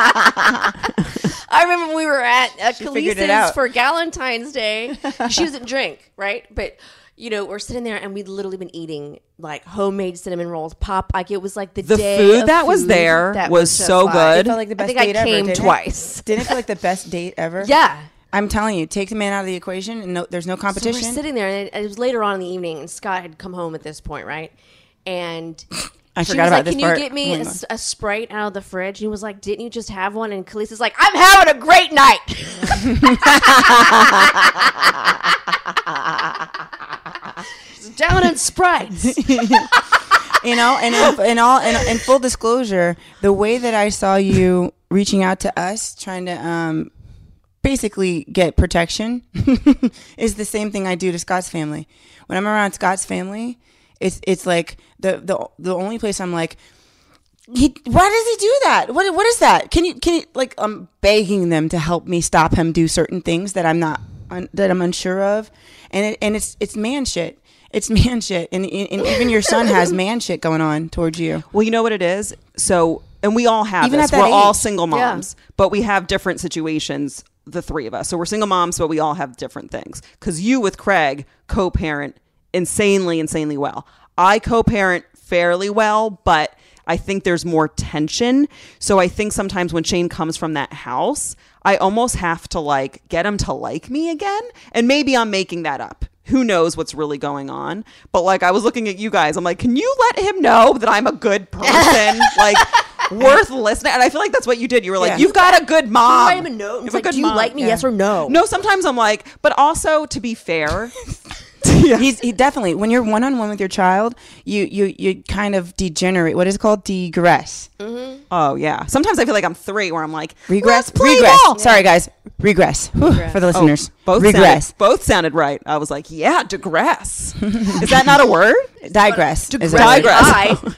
I remember when we were at uh, figured it Khaleesi's out. for Valentine's Day. She doesn't drink, right? But you know, we're sitting there and we'd literally been eating like homemade cinnamon rolls, pop. Like it was like the, The day food of that was food there that was just so like- good. It felt like the I best think I date ever. came didn't it? twice. Didn't it feel like the best date ever? Yeah. I'm telling you, take the man out of the equation, and no, there's no So competition. we're sitting there, and it, it was later on in the evening, and Scott had come home at this point, right? And I she forgot was about like, this "Can part. you get me Oh a, my God. s- a Sprite out of the fridge?" And he was like, "Didn't you just have one?" And Khaleesi's like, "I'm having a great night." Just down in Sprites. You know, and in, in all in, in full disclosure, the way that I saw you reaching out to us, trying to um, basically get protection, is the same thing I do to Scott's family. When I'm around Scott's family, it's it's like the the the only place I'm like, he, why does he do that? What what is that? Can you can you like I'm begging them to help me stop him do certain things that I'm not un, that I'm unsure of, and it, and it's it's man shit. It's man shit, and, and even your son has man shit going on towards you. Well, you know what it is? So, and we all have Even this. at that We're all age. single Yeah. moms, but we have different situations, the three of us. So we're single moms, but we all have different things. Because you with Craig co-parent insanely, insanely well. I co-parent fairly well, but I think there's more tension. So I think sometimes when Shane comes from that house, I almost have to like get him to like me again. And maybe I'm making that up. Who knows what's really going on? But like, I was looking at you guys. I'm like, can you let him know that I'm a good person? Like, worth listening. And I feel like that's what you did. You were like, Yeah. you've got a good mom. I write him a note. You It's have a like, do you mom." like me? Yeah. Yes or no? No, sometimes I'm like, but also to be fair, He's he definitely when you're one on one with your child, you you you kind of degenerate. What is it called? Degress. oh yeah. Sometimes I feel like I'm three, where I'm like, Regress. let's play Regress. ball. Sorry guys. Regress. Whew, Regress. for the listeners. Oh, both Regress. Sounded, both sounded right. I was like, yeah, digress. Is that not a word? Digress. is Digress. a word.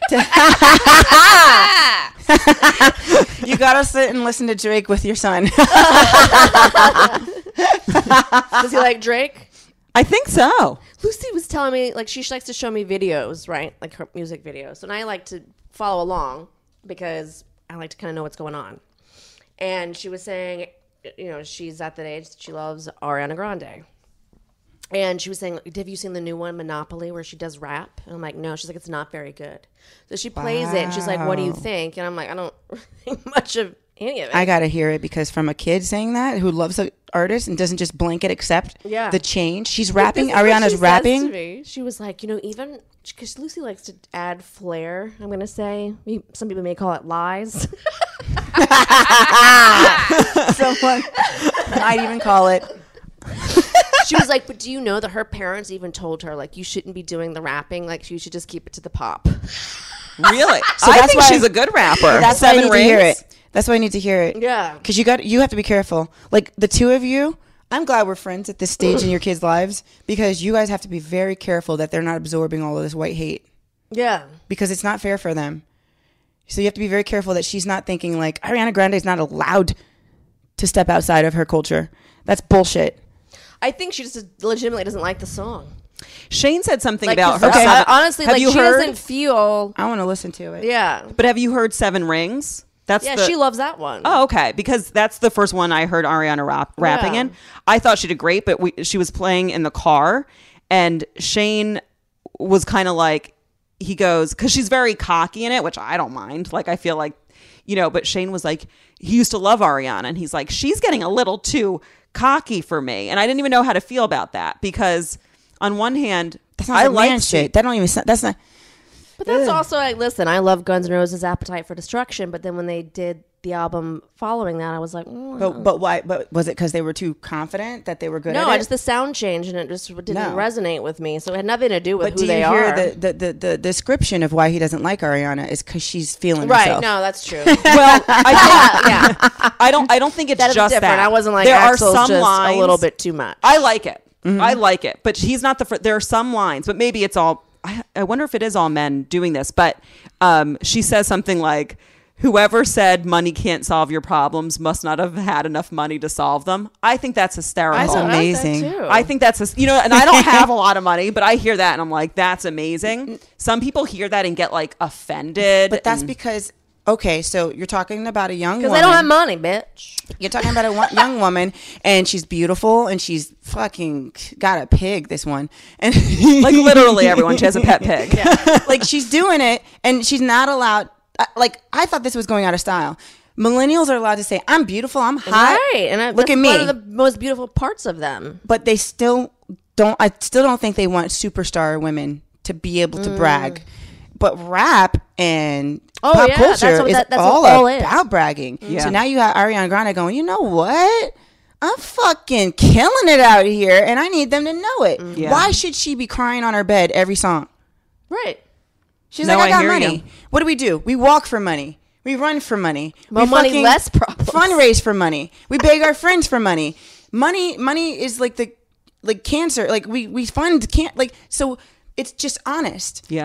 I, You gotta sit and listen to Drake with your son. does he like Drake? I think so. Lucy was telling me, like, she likes to show me videos, right? Like her music videos. And I like to follow along because I like to kind of know what's going on. And she was saying, you know, she's at that age that she loves Ariana Grande. And she was saying, have you seen the new one, Monopoly, where she does rap? And I'm like, no. She's like, it's not very good. So she plays it, and she's like, what do you think? And I'm like, I don't think much of any of it. I gotta hear it because from a kid saying that who loves an artist and doesn't just blanket accept Yeah. the change. She's This rapping. is what Ariana's she says to rapping. me. She was like, you know, even because Lucy likes to add flair. I'm gonna say We- some people may call it lies. Someone might even call it. She was like, but do you know that her parents even told her, like, you shouldn't be doing the rapping, like you should just keep it to the pop. Really? So I that's think why- she's a good rapper. That's why I Seven need rings. to hear it. That's why I need to hear it. Yeah. Because you got you have to be careful. Like the two of you, I'm glad we're friends at this stage in your kids' lives because you guys have to be very careful that they're not absorbing all of this white hate Yeah. because it's not fair for them. So you have to be very careful that she's not thinking like Ariana Grande is not allowed to step outside of her culture. That's bullshit. I think she just legitimately doesn't like the song. Shane said something Like, about her. okay. seven- honestly, have like you she heard? doesn't feel. I want to listen to it. Yeah. But have you heard Seven Rings? That's Yeah, the, she loves that one. Oh, okay. Because that's the first one I heard Ariana rap, rapping Yeah. in. I thought she did great, but we, she was playing in the car, and Shane was kind of like, he goes, because she's very cocky in it, which I don't mind. Like, I feel like, you know, but Shane was like, he used to love Ariana, and he's like, she's getting a little too cocky for me. And I didn't even know how to feel about that because on one hand, That sounds I like like man shit. That don't even. sound- That's not. But that's also like, listen, I love Guns N' Roses' Appetite for Destruction, but then when they did the album following that, I was like, mm, But but why? But was it because they were too confident that they were good no, at it? I just the sound changed and it just didn't No. resonate with me. So it had nothing to do with But who do they you hear are. the, the, the, the description of why he doesn't like Ariana is because she's feeling right? herself. No, that's true. well, I think, yeah, I don't, I don't think it's that is just different. that. I wasn't like there Axel's are some just lines a little bit too much. I like it. Mm-hmm. I like it, but he's not the. Fir- there are some lines, but maybe it's all. I, I wonder if it is all men doing this. But um, she says something like, "Whoever said money can't solve your problems must not have had enough money to solve them." I think that's hysterical. That's I like that amazing. too. I think that's a, you know, and I don't have a lot of money, but I hear that and I'm like, that's amazing. Some people hear that and get like offended. But that's and- because okay, so you're talking about a young because woman. they don't have money, bitch. You're talking about a wo- young woman, and she's beautiful, and she's fucking got a pig. This one, and like literally everyone. She has a pet pig. like she's doing it, and she's not allowed. uh, Like I thought this was going out of style. Millennials are allowed to say, "I'm beautiful, I'm hot." Right, and I, Look that's at me. one of the most beautiful parts of them. But they still don't. I still don't think they want superstar women to be able to brag. But rap and Oh, pop yeah, culture that's what is that- that's all what all is. about bragging. Yeah. So now you have Ariana Grande going, you know what? I'm fucking killing it out here, and I need them to know it. Yeah. Why should she be crying on her bed every song? Right. She's No, like, I I got hear money. you. What do we do? We walk for money. We run for money. More we money, fucking less problems. Fundraise for money. We beg our friends for money. Money, money is like the like cancer. Like we we fund can't like so. It's just honest. Yeah.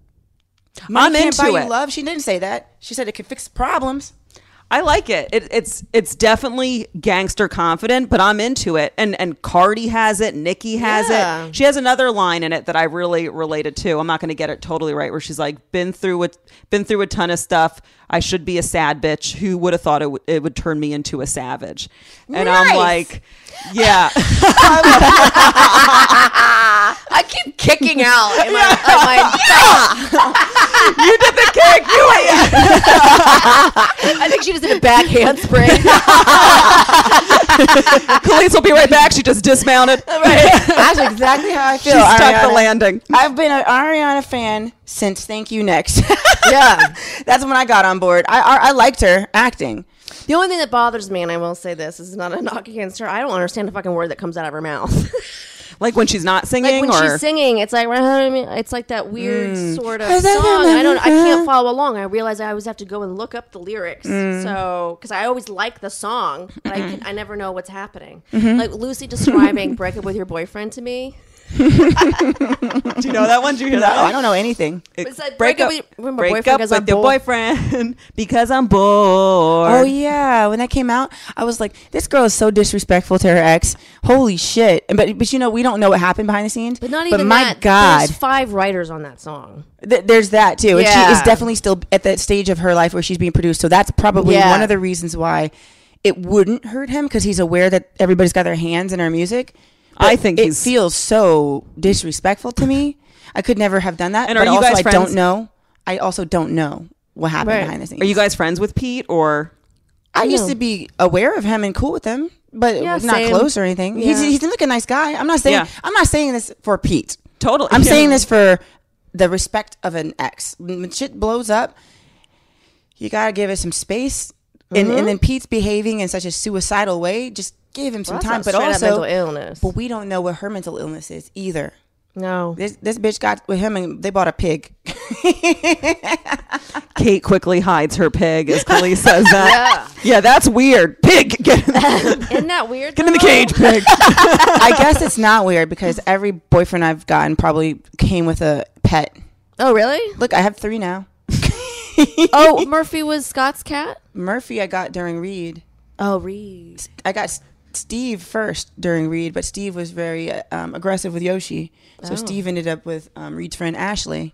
Money I'm can't into buy it. you love. She didn't say that. She said it could fix problems. I like it. it. It's it's definitely gangster confident, but I'm into it. And and Cardi has it. Nicki has Yeah. it. She has another line in it that I really related to. I'm not going to get it totally right. Where she's like, "Been through it. Been through a ton of stuff. I should be a sad bitch. Who would have thought it, w- it would turn me into a savage?" And I'm Nice. like, "Yeah." I keep kicking out. In my, in my, You did the kick. You I think she just did a back handspring. Khalees will be right back. She just dismounted. That's exactly how I She feel. stuck Ariana. the landing. I've been an Ariana fan since Thank You Next. Yeah. That's when I got on board. I, I I liked her acting. The only thing that bothers me, and I will say this, is not a knock against her. I don't understand a fucking word that comes out of her mouth. Like when she's not Like singing, when or she's singing, it's like it's like that weird sort of song. I don't. I can't follow along. I realize I always have to go and look up the lyrics. So because I always like the song, but I can, I never know what's happening. Like Lucy describing "Break Up with Your Boyfriend" to me. do you know that one? Do you hear No, that? I don't know anything. It's like break, up with, with my break boyfriend up because with I'm your bored. boyfriend because I'm bored. Oh yeah, when that came out, I was like, "This girl is so disrespectful to her ex. Holy shit!" And but but you know, we don't know what happened behind the scenes. But not even But my that. God, There's five writers on that song. th- there's that too. And she Yeah. is definitely still at that stage of her life where she's being produced. So that's probably Yeah. one of the reasons why it wouldn't hurt him, because he's aware that everybody's got their hands in our music. But I think it he's- feels so disrespectful to me. I could never have done that. And but are you also, guys I friends? don't know. I also don't know what happened Right. behind the scenes. Are you guys friends with Pete or? I used No. to be aware of him and cool with him, but Yeah, not same. close or anything. He's Yeah. he's like a nice guy. I'm not saying Yeah. I'm not saying this for Pete. Totally. I'm Yeah. saying this for the respect of an ex. When shit blows up, you gotta give it some space. And, and then Pete's behaving in such a suicidal way. Just give him some Well, time. that's But not straight up also, mental illness. but we don't know what her mental illness is either. No. This this bitch got with him and they bought a pig. Kate quickly hides her pig as Khalees says that. Yeah. Yeah, that's weird. Pig, get in the, Isn't that weird? get in the though? cage, pig. I guess it's not weird because every boyfriend I've gotten probably came with a pet. Oh, really? Look, I have three now. Oh, Murphy was Scott's cat? Murphy I got during Reed. Oh, Reed. I got S- Steve first during Reed, but Steve was very uh, um, aggressive with Yoshi. So Oh. Steve ended up with um, Reed's friend Ashley.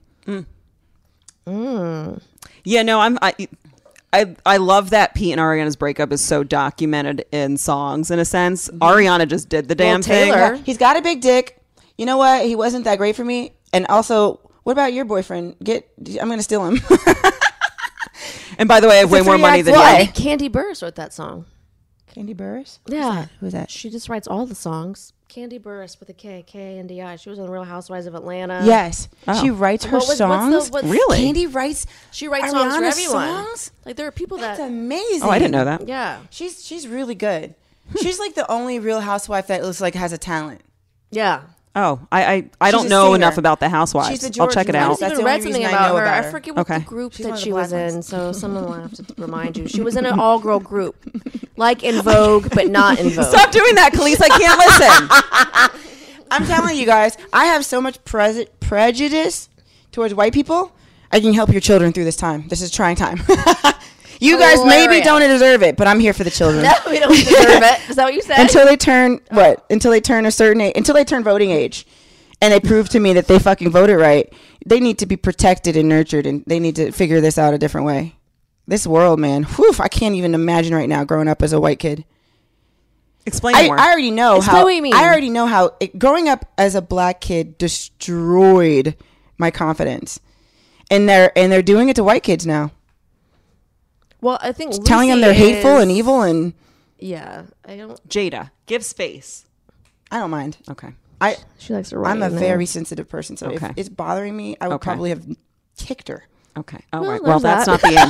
Yeah, no, I'm. I, I I love that Pete and Ariana's breakup is so documented in songs. In a sense, Ariana just did the damn thing. Taylor- He's got a big dick. You know what? He wasn't that great for me. And also, what about your boyfriend? Get. I'm gonna steal him. And by the way, I have It's a way more money three-act than play. you. Candy Burris wrote that song. Candy Burris. Yeah. Who's that? She just writes all the songs. Candy Burris with a K, K N D I. She was on Real Housewives of Atlanta. Yes, Oh. she writes her What was- what's the- songs. what's- Really? Candy writes. She writes songs for Ariana's everyone. songs? Like there are people That's that. amazing. Oh, I didn't know that. Yeah. She's she's really good. She's like the only Real Housewife that looks like has a talent. Yeah. Oh, I I, I She's don't a know singer. enough about the Housewives. She's the I'll check it Georgian out. one. That's even the read only something reason I about know her. about I her. forget what Okay. the group She's one that of she the was black in, ones. so someone will have to remind you. She was in an all-girl group, like In Vogue, but not In Vogue. Stop doing that, Khalees. I can't listen. I'm telling you guys, I have so much pre- prejudice towards white people. I can help your children through this time. This is a trying time. You guys maybe Hilarious. don't deserve it, but I'm here for the children. No, we don't deserve it. Is that what you said? Until they turn what? Until they turn a certain age. Until they turn voting age, and they prove to me that they fucking voted right. They need to be protected and nurtured, and they need to figure this out a different way. This world, man. Whew, I can't even imagine right now growing up as a white kid. Explain I, more. I already know Explain how. what you mean. I already know how it, growing up as a black kid destroyed my confidence, and they're and they're doing it to white kids now, well, I think telling them Lucy they're hateful is- and evil, and Yeah, I don't. Jada, give space. I don't mind. Okay. I She likes to write. I'm a in there. very sensitive person, so Okay. if it's bothering me, I would Okay. probably have kicked her. Okay. All Well, right. Well, there's that's that. not the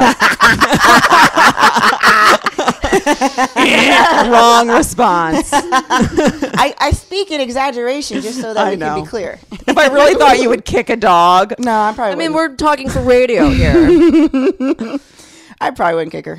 answer. But wrong response. I, I speak in exaggeration just so that I we can know. be clear. If I really thought you would kick a dog, No, I probably. I mean, wouldn't. we're talking for radio here. I probably wouldn't kick her.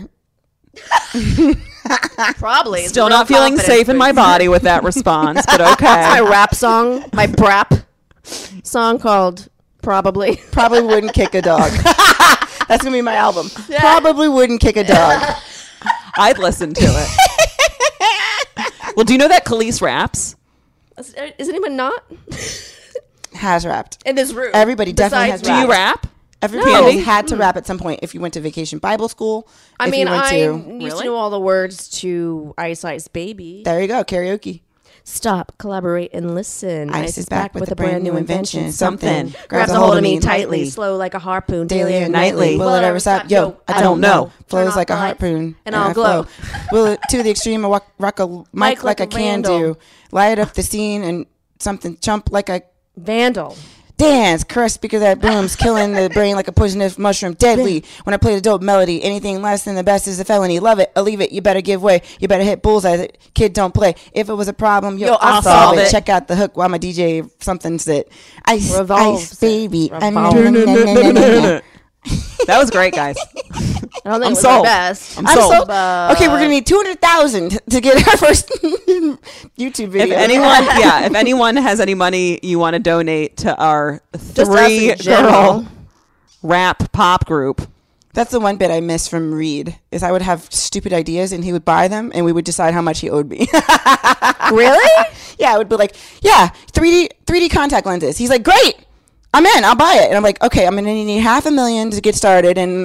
Probably. still Real not feeling confidence safe in my boost. body with that response, but My okay. rap song, my brap song called Probably. Probably wouldn't kick a dog. That's gonna be my album. Probably wouldn't kick a dog. I'd listen to it. Well, do you know that Khalees raps? Is anyone not Has rapped. in this room? Everybody definitely has Besides Do me? you rap? Everybody No. had to rap at some point. If you went to Vacation Bible School, I if mean, you went I to, used Really? to know all the words to Ice Ice Baby. there you go, karaoke. Stop, collaborate, and listen. Ice is back with a brand new invention. Something grabs grabs a hold of me tightly, slow like a harpoon, Daily and nightly. nightly. Will it ever stop? Yo, I don't know. Flows Turn like a off the lights, harpoon. and I'll I glow. flow. Will it to the extreme, I rock, rock a mic like, like I a can vandal. do. Light up the scene and something chump like a Vandal. Dance, caress speaker that booms, killing the brain like a poisonous mushroom. Deadly. When I play the dope melody, anything less than the best is a felony. Love it, or leave it. You better give way. You better hit bullseye. Kid, don't play. If it was a problem, yo, Yo, I'll, I'll solve solve it. it. Check out the hook while my D J something's that ice, Revolves ice, baby. it. Revolves. That was great, guys. I don't think I'm it was sold. our best. I'm I'm sold. so But- okay. We're gonna need two hundred thousand to get our first YouTube video. If anyone, yeah, if anyone has any money you want to donate to our Just us three in general. girl rap pop group, That's the one bit I miss from Reed is I would have stupid ideas and he would buy them and we would decide how much he owed me. Really? Yeah, it would be like, yeah, three D three D contact lenses. He's like, great, I'm in, I'll buy it. And I'm like, okay, I'm gonna need half a million to get started, and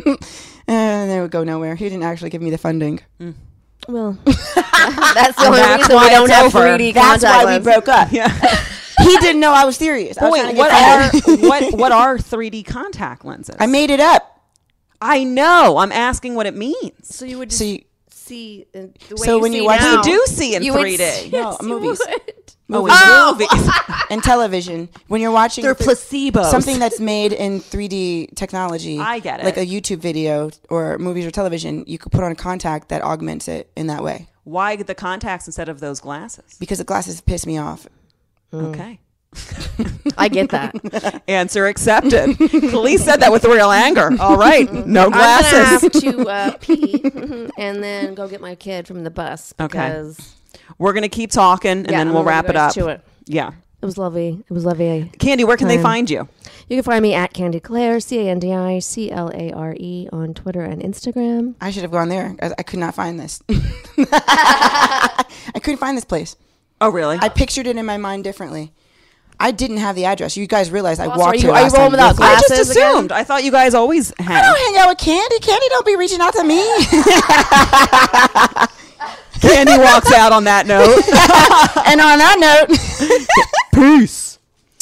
and it would go nowhere. He didn't actually give me the funding. Well, that's the only that's reason why we don't it's have over. three D That's contact why lenses. we broke up. yeah. He didn't know I was serious. I was Wait, trying to what get are funded. what what are three D contact lenses? I made it up. I know. I'm asking what it means. So you would just So you, see uh, the way So you when see you watch- We now. do see in You would three D. see- No, yes, you movies. would. Oh, movies. in movies. and television, when you're watching They're th- placebos. something that's made in three D technology, I get it. like a YouTube video or movies or television, you could put on a contact that augments it in that way. Why the contacts instead of those glasses? Because the glasses piss me off. Okay. I get that. Answer accepted. Police said that with real anger. All right. No I'm glasses. gonna have to uh, pee and then go get my kid from the bus Okay. because We're going to keep talking and Yeah, then I'm we'll gonna wrap go it up. to it. Yeah. it was lovely. It was lovely. Candy, where can they Um, find you? You can find me at Candy Claire, C A N D I C L A R E, on Twitter and Instagram. I should have gone there. I, I could not find this. I couldn't find this place. Oh, really? I pictured it in my mind differently. I didn't have the address. You guys realize I Also, walked are you- here are you last rolling time without with you. I just glasses again? assumed. I thought you guys always I had. don't hang out with Candy. Candy don't be reaching out to me. Candy walks out on that note. And on that note, Peace.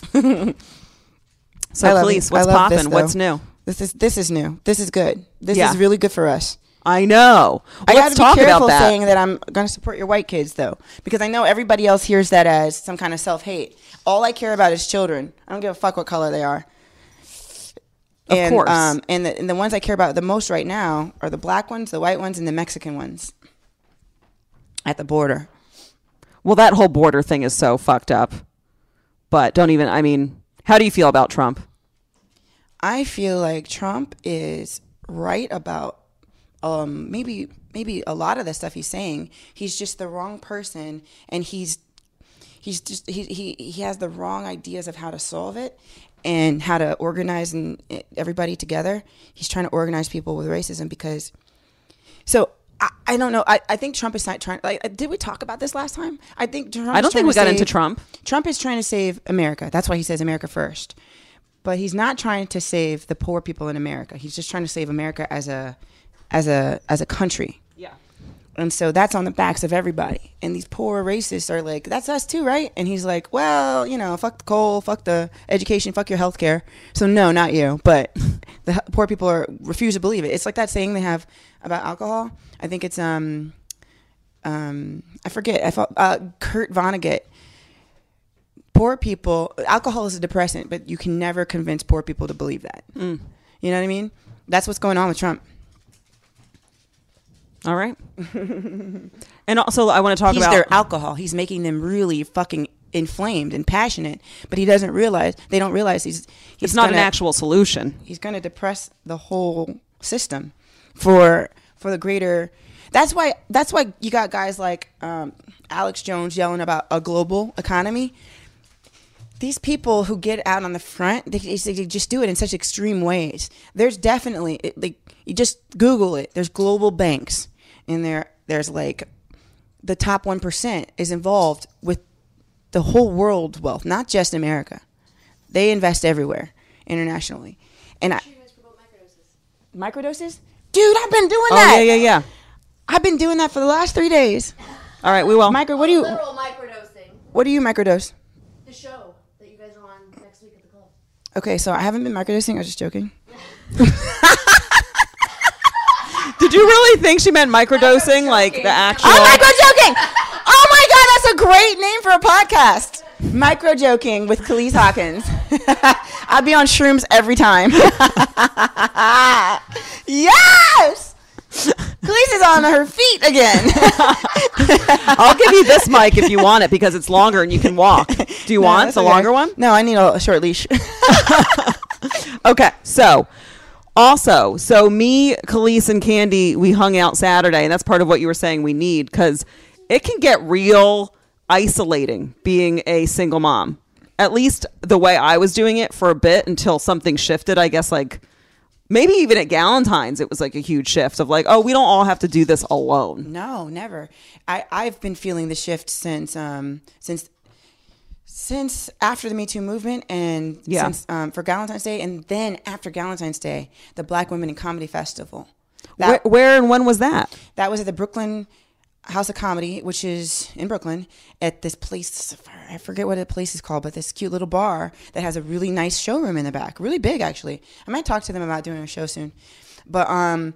So, I love police, it. I what's love this, popping? What's though. new? this is this is new. This is good. This Yeah. is really good for us. I know. I Let's got to talk be careful about that. saying that I'm going to support your white kids, though, because I know everybody else hears that as some kind of self-hate. All I care about is children. I don't give a fuck what color they are. Of and, course. Um, and, the, and the ones I care about the most right now are the black ones, the white ones, and the Mexican ones at the border. Well, that whole border thing is so fucked up. But don't even, I mean, how do you feel about Trump? I feel like Trump is right about um, maybe maybe a lot of the stuff he's saying. He's just the wrong person, and he's he's just he he he has the wrong ideas of how to solve it and how to organize and everybody together. He's trying to organize people with racism because. So I, I don't know. I, I think Trump is not trying. Like, did we talk about this last time? I think Trump I don't is think trying we to got save- into Trump. Trump is trying to save America. That's why he says America first. But he's not trying to save the poor people in America. He's just trying to save America as a as a as a country. Yeah. And so that's on the backs of everybody. And these poor racists are like, that's us too, right? And he's like, well, you know, fuck the coal, fuck the education, fuck your health care. So no, not you. But the h- poor people are refuse to believe it. It's like that saying they have about alcohol. I think it's um um I forget. I thought uh, Kurt Vonnegut. Poor people, alcohol is a depressant, but you can never convince poor people to believe that. Mm. You know what I mean? That's what's going on with Trump. All right. And also, I want to talk He's about their alcohol. He's making them really fucking inflamed and passionate, but he doesn't realize, they don't realize he's, he's it's not gonna, an actual solution. he's going to depress the whole system for, for the greater, that's why, that's why you got guys like um, Alex Jones yelling about a global economy. These people who get out on the front, they, they just do it in such extreme ways. There's definitely, it, like, you just Google it. There's global banks, and there, there's like, the top one percent is involved with the whole world's wealth, not just America. They invest everywhere, internationally. And I, microdoses? Dude, I've been doing Oh, that. yeah, yeah, yeah. I've been doing that for the last three days. All right, we will. Micro, what do you, Literal microdosing. what do you microdose? The show that you guys are on next week at the club. Okay, so I haven't been microdosing. I was just joking. Did you really think she meant microdosing, like the actual? I'm micro joking. Oh my god, that's a great name for a podcast. Micro joking with Khalees Hawkins. I'd be on shrooms every time. Yes! Khalees is on her feet again. I'll give you this mic if you want it because it's longer and you can walk. Do you No, want that's the okay. longer one? No, I need a, a short leash. Okay, so also, so me, Khalees, and Candy, we hung out Saturday, and that's part of what you were saying we need because it can get real isolating being a single mom. At least the way I was doing it for a bit until something shifted, I guess, like maybe even at Galentine's, it was like a huge shift of like, oh, we don't all have to do this alone. No, never. I, I've been feeling the shift since um since since after the Me Too movement and Yeah. since um, for Galentine's Day, and then after Galentine's Day, the Black Women in Comedy Festival. That, Where, where and when was that? that was at the Brooklyn House of Comedy, which is in Brooklyn, at this place, I forget what the place is called, but this cute little bar that has a really nice showroom in the back. Really big, actually. I might talk to them about doing a show soon. But um,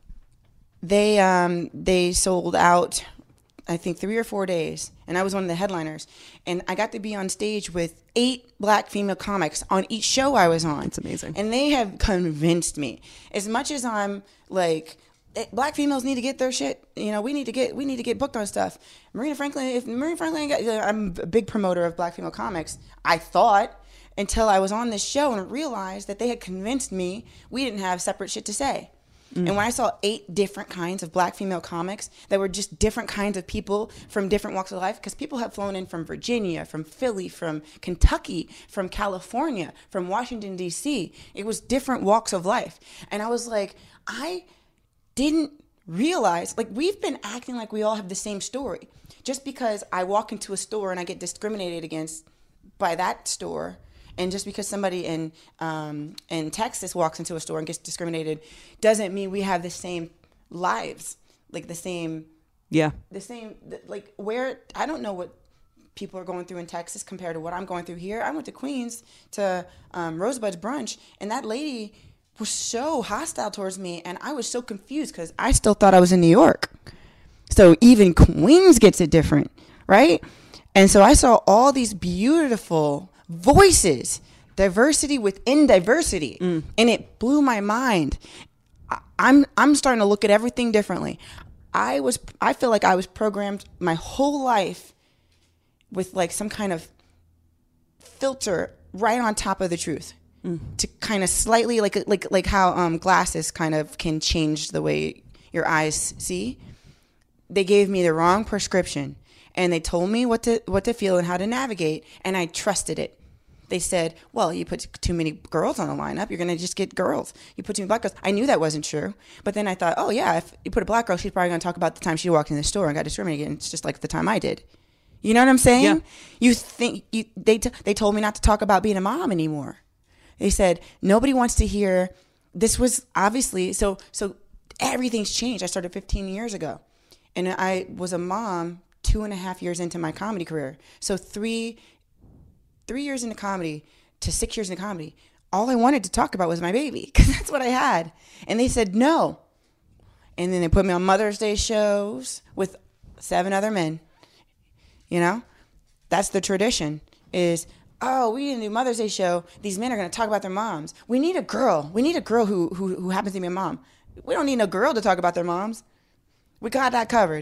they um, they sold out, I think, three or four days, and I was one of the headliners. And I got to be on stage with eight black female comics on each show I was on. That's amazing. And they have convinced me. As much as I'm like, black females need to get their shit. You know, we need to get we need to get booked on stuff. Marina Franklin, if Marina Franklin, got, I'm a big promoter of black female comics. I thought until I was on this show and realized that they had convinced me we didn't have separate shit to say. Mm. And when I saw eight different kinds of black female comics that were just different kinds of people from different walks of life, because people have flown in from Virginia, from Philly, from Kentucky, from California, from Washington, D C. It was different walks of life. And I was like, I didn't realize, like, we've been acting like we all have the same story. Just because I walk into a store and I get discriminated against by that store, and just because somebody in um, in Texas walks into a store and gets discriminated, doesn't mean we have the same lives, like the same, Yeah. the same, like where, I don't know what people are going through in Texas compared to what I'm going through here. I went to Queens to um, Rosebud's brunch, and that lady was so hostile towards me, and I was so confused because I still thought I was in New York. So even Queens gets it different, right? And so I saw all these beautiful voices, diversity within diversity, mm. and it blew my mind. I, I'm I'm starting to look at everything differently. I was I feel like I was programmed my whole life with like some kind of filter right on top of the truth. Mm. To kind of slightly like like like how um, glasses kind of can change the way your eyes see. They gave me the wrong prescription, and they told me what to what to feel and how to navigate, and I trusted it. They said, well, you put too many girls on the lineup, you're going to just get girls. You put too many black girls. I knew that wasn't true. But then I thought, oh, yeah, if you put a black girl, she's probably going to talk about the time she walked in the store and got discriminated against, just like the time I did. You know what I'm saying? Yeah. You think you they t- they told me not to talk about being a mom anymore. They said nobody wants to hear. This was obviously so so everything's changed. I started fifteen years ago, and I was a mom two and a half years into my comedy career. So three three years into comedy to six years into comedy, all I wanted to talk about was my baby because that's what I had. And they said no. And then they put me on Mother's Day shows with seven other men. You know, that's the tradition is, oh, we didn't do Mother's Day show. These men are going to talk about their moms. We need a girl. We need a girl who, who, who happens to be a mom. We don't need no girl to talk about their moms. We got that covered.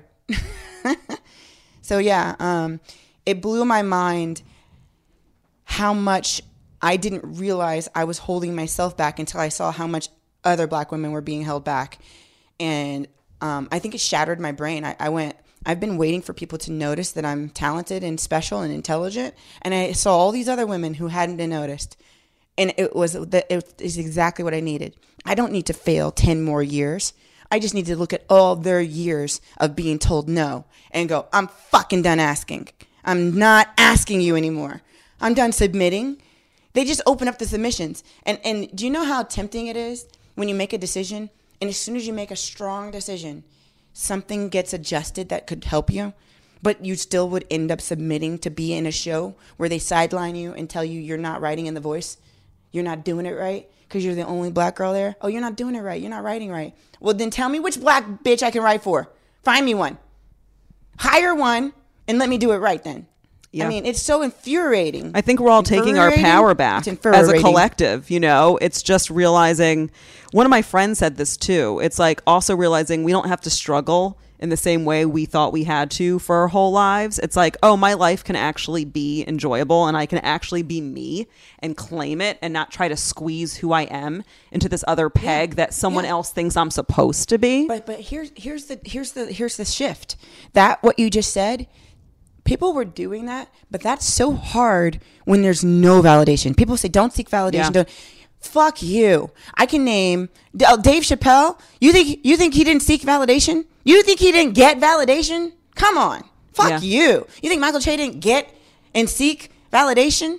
So, yeah, um, it blew my mind how much I didn't realize I was holding myself back until I saw how much other black women were being held back. And um, I think it shattered my brain. I, I went... I've been waiting for people to notice that I'm talented and special and intelligent. And I saw all these other women who hadn't been noticed. And it was the, it is exactly what I needed. I don't need to fail ten more years. I just need to look at all their years of being told no and go, I'm fucking done asking. I'm not asking you anymore. I'm done submitting. They just open up the submissions. And, and do you know how tempting it is when you make a decision? And as soon as you make a strong decision, something gets adjusted that could help you, but you still would end up submitting to be in a show where they sideline you and tell you you're not writing in The Voice. You're not doing it right because you're the only black girl there. Oh, you're not doing it right. You're not writing right. Well, then tell me which black bitch I can write for. Find me one. Hire one and let me do it right then. Yeah. I mean, it's so infuriating. I think we're all taking our Infuriating? power back It's as a infuriating. collective, you know? It's just realizing, one of my friends said this too. It's like also realizing we don't have to struggle in the same way we thought we had to for our whole lives. It's like, oh, my life can actually be enjoyable and I can actually be me and claim it and not try to squeeze who I am into this other peg Yeah. that someone Yeah. else thinks I'm supposed to be. But but here's here's the here's the here's the shift. That what you just said, people were doing that, but that's so hard when there's no validation. People say don't seek validation. Yeah. Don't. Fuck you. I can name D- uh, Dave Chappelle. You think you think he didn't seek validation? You think he didn't get validation? Come on. Fuck Yeah. you. You think Michael Che didn't get and seek validation?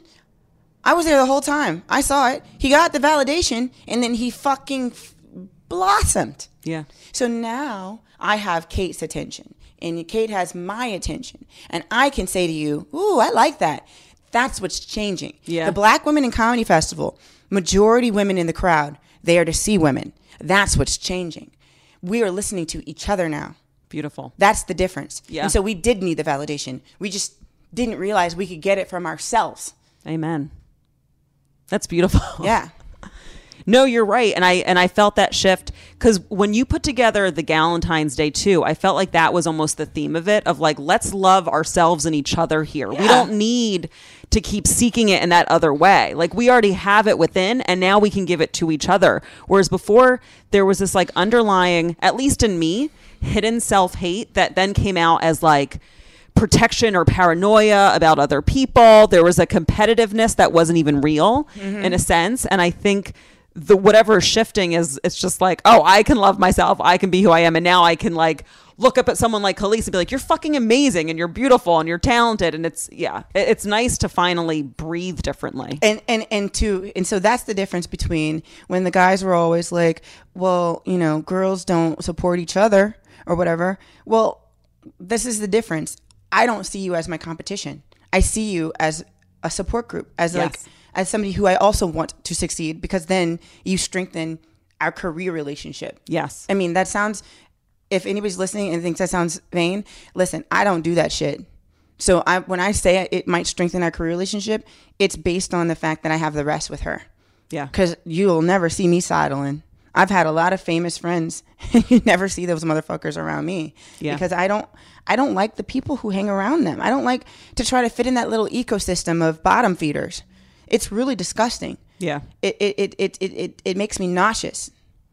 I was there the whole time. I saw it. He got the validation and then he fucking f- blossomed. Yeah. So now I have Kate's attention and Kate has my attention. And I can say to you, ooh, I like that. That's what's changing. Yeah. The Black Women in Comedy Festival, majority women in the crowd, there to see women. That's what's changing. We are listening to each other now. Beautiful. That's the difference. Yeah. And so we did need the validation. We just didn't realize we could get it from ourselves. Amen. That's beautiful. Yeah. No, you're right. And I and I felt that shift because when you put together the Galentine's Day too, I felt like that was almost the theme of it, of like, let's love ourselves and each other here. We Yeah. don't need to keep seeking it in that other way. Like we already have it within and now we can give it to each other. Whereas before there was this like underlying, at least in me, hidden self-hate that then came out as like protection or paranoia about other people. There was a competitiveness that wasn't even real in a sense. And I think the whatever is shifting is it's just like, oh, I can love myself. I can be who I am. And now I can like look up at someone like Khalees and be like, you're fucking amazing and you're beautiful and you're talented. And it's, yeah, it- it's nice to finally breathe differently. And and and to and so that's the difference between when the guys were always like, well, you know, girls don't support each other or whatever. Well, this is the difference. I don't see you as my competition. I see you as a support group, as Yes. like as somebody who I also want to succeed, because then you strengthen our career relationship. Yes. I mean, that sounds, if anybody's listening and thinks that sounds vain, listen, I don't do that shit. So I, when I say it, it might strengthen our career relationship, it's based on the fact that I have the rest with her. Yeah. Because you'll never see me sidling. I've had a lot of famous friends, and you never see those motherfuckers around me. Yeah. Because I don't, I don't like the people who hang around them. I don't like to try to fit in that little ecosystem of bottom feeders. It's really disgusting. Yeah. It it, it, it, it, it it makes me nauseous.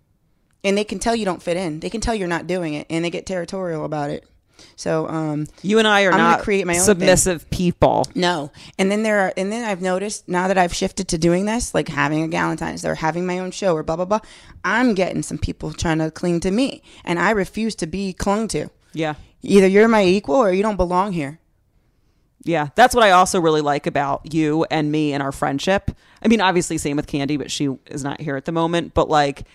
And they can tell you don't fit in. They can tell you're not doing it, and they get territorial about it. So um, You and I are I'm gonna not create my own submissive people. no. And then there are, and then I've noticed now that I've shifted to doing this, like having a Galentine's or having my own show or blah blah blah, I'm getting some people trying to cling to me, and I refuse to be clung to. Yeah. Either you're my equal or you don't belong here. Yeah, that's what I also really like about you and me and our friendship. I mean, obviously, same with Candy, but she is not here at the moment. But like,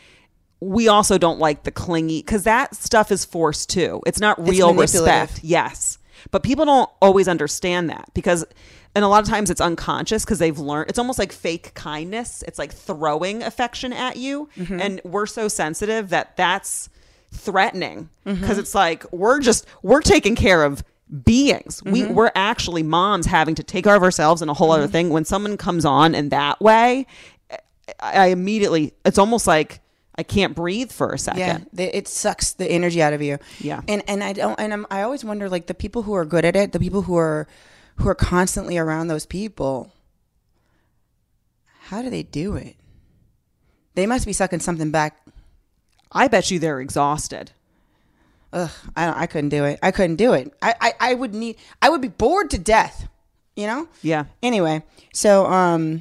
we also don't like the clingy, because that stuff is forced too. It's not real manipulative. respect. Yes. But people don't always understand that, because, and a lot of times it's unconscious because they've learned, it's almost like fake kindness. It's like throwing affection at you. Mm-hmm. And we're so sensitive that that's threatening, because Mm-hmm. it's like, we're just, we're taking care of beings. We Mm-hmm. we're actually moms having to take care of ourselves and a whole other thing. When someone comes on in that way, I, I immediately, it's almost like I can't breathe for a second. Yeah, they, it sucks the energy out of you. Yeah. and and I don't, and I'm, I always wonder, like, the people who are good at it, the people who are who are constantly around those people, how do they do it? They must be sucking something back. I bet you they're exhausted. Ugh, I don't, I couldn't do it. I couldn't do it. I, I I would need. I would be bored to death. You know. Yeah. Anyway, so um,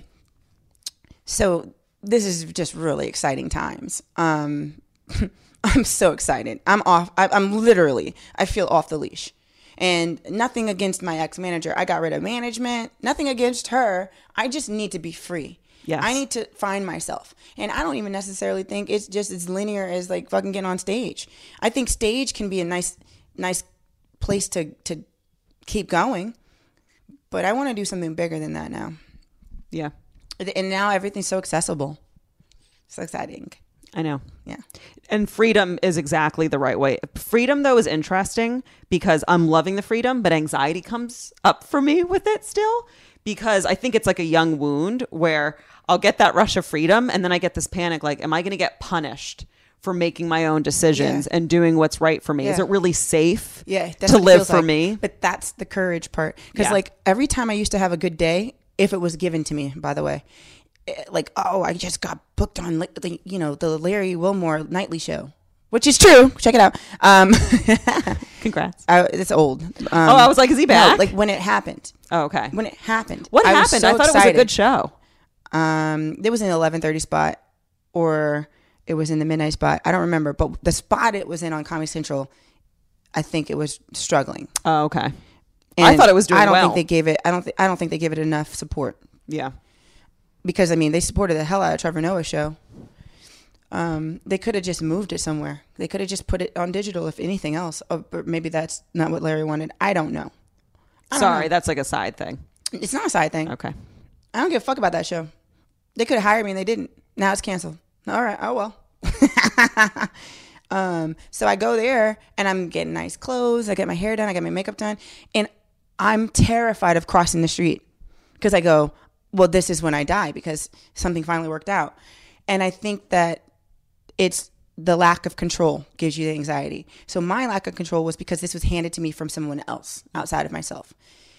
so this is just really exciting times. Um, I'm so excited. I'm off. I, I'm literally. I feel off the leash. And nothing against my ex-manager. I got rid of management. Nothing against her. I just need to be free. Yes. I need to find myself. And I don't even necessarily think it's just as linear as like fucking getting on stage. I think stage can be a nice nice place to to keep going. But I want to do something bigger than that now. Yeah. And now everything's so accessible. So exciting. I know. Yeah. And freedom is exactly the right way. Freedom, though, is interesting because I'm loving the freedom, but anxiety comes up for me with it still, because I think it's like a young wound where I'll get that rush of freedom and then I get this panic, like, am I going to get punished for making my own decisions Yeah. and doing what's right for me? Yeah. Is it really safe Yeah, that's to what it live feels for like. me? But that's the courage part. Because Yeah. like every time I used to have a good day, if it was given to me, by the way, eh, like, oh, I just got booked on like, the, you know, the Larry Wilmore nightly show, which is true. Check it out. Um, Congrats. I, it's old. Um, Oh, I was like, is he back? No, like when it happened. Oh, okay. When it happened. What I was happened? so I thought excited. it was a good show. Um, there was an eleven thirty spot, or it was in the midnight spot. I don't remember, but the spot it was in on Comedy Central, I think it was struggling. Oh, okay. And I thought it was doing I don't well. think they gave it. I don't. Th- I don't think they gave it enough support, Yeah. because I mean they supported the hell out of Trevor Noah's show. Um, they could have just moved it somewhere. They could have just put it on digital, if anything else. Or, or maybe that's not what Larry wanted. I don't know. I don't Sorry, know. that's like a side thing. It's not a side thing. Okay. I don't give a fuck about that show. They could have hired me and they didn't. Now it's canceled. All right. Oh well. um, so I go there and I'm getting nice clothes. I get my hair done. I get my makeup done, and I'm terrified of crossing the street because I go, well, this is when I die, because something finally worked out. And I think that it's the lack of control gives you the anxiety. So my lack of control was because this was handed to me from someone else outside of myself.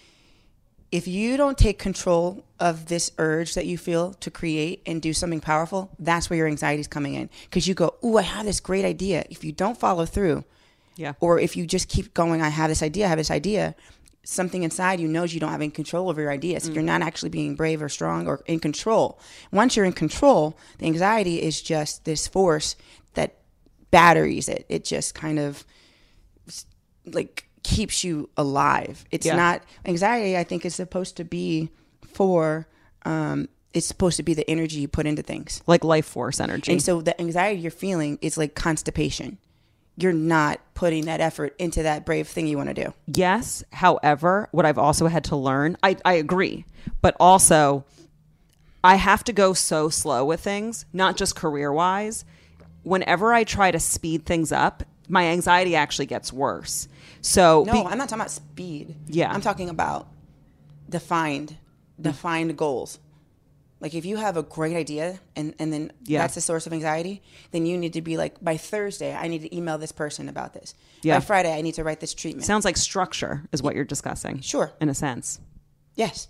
If you don't take control of this urge that you feel to create and do something powerful, that's where your anxiety is coming in. Because you go, ooh, I have this great idea. If you don't follow through, Yeah. or if you just keep going, I have this idea, I have this idea, something inside you knows you don't have any control over your ideas. So you're not actually being brave or strong or in control. Once you're in control, the anxiety is just this force that batteries it. It just kind of like keeps you alive. It's Yeah. not anxiety. I think is supposed to be for, um, it's supposed to be the energy you put into things. Like life force energy. And so the anxiety you're feeling is like constipation. You're not putting that effort into that brave thing you want to do. Yes. However, what I've also had to learn, I, I agree, but also I have to go so slow with things, not just career wise. Whenever I try to speed things up, my anxiety actually gets worse. So No, be- I'm not talking about speed. Yeah. I'm talking about defined, defined goals. Like if you have a great idea and, and then Yeah. that's the source of anxiety, then you need to be like, by Thursday, I need to email this person about this. Yeah. By Friday, I need to write this treatment. sounds like structure is what you're discussing. Sure. In a sense. Yes.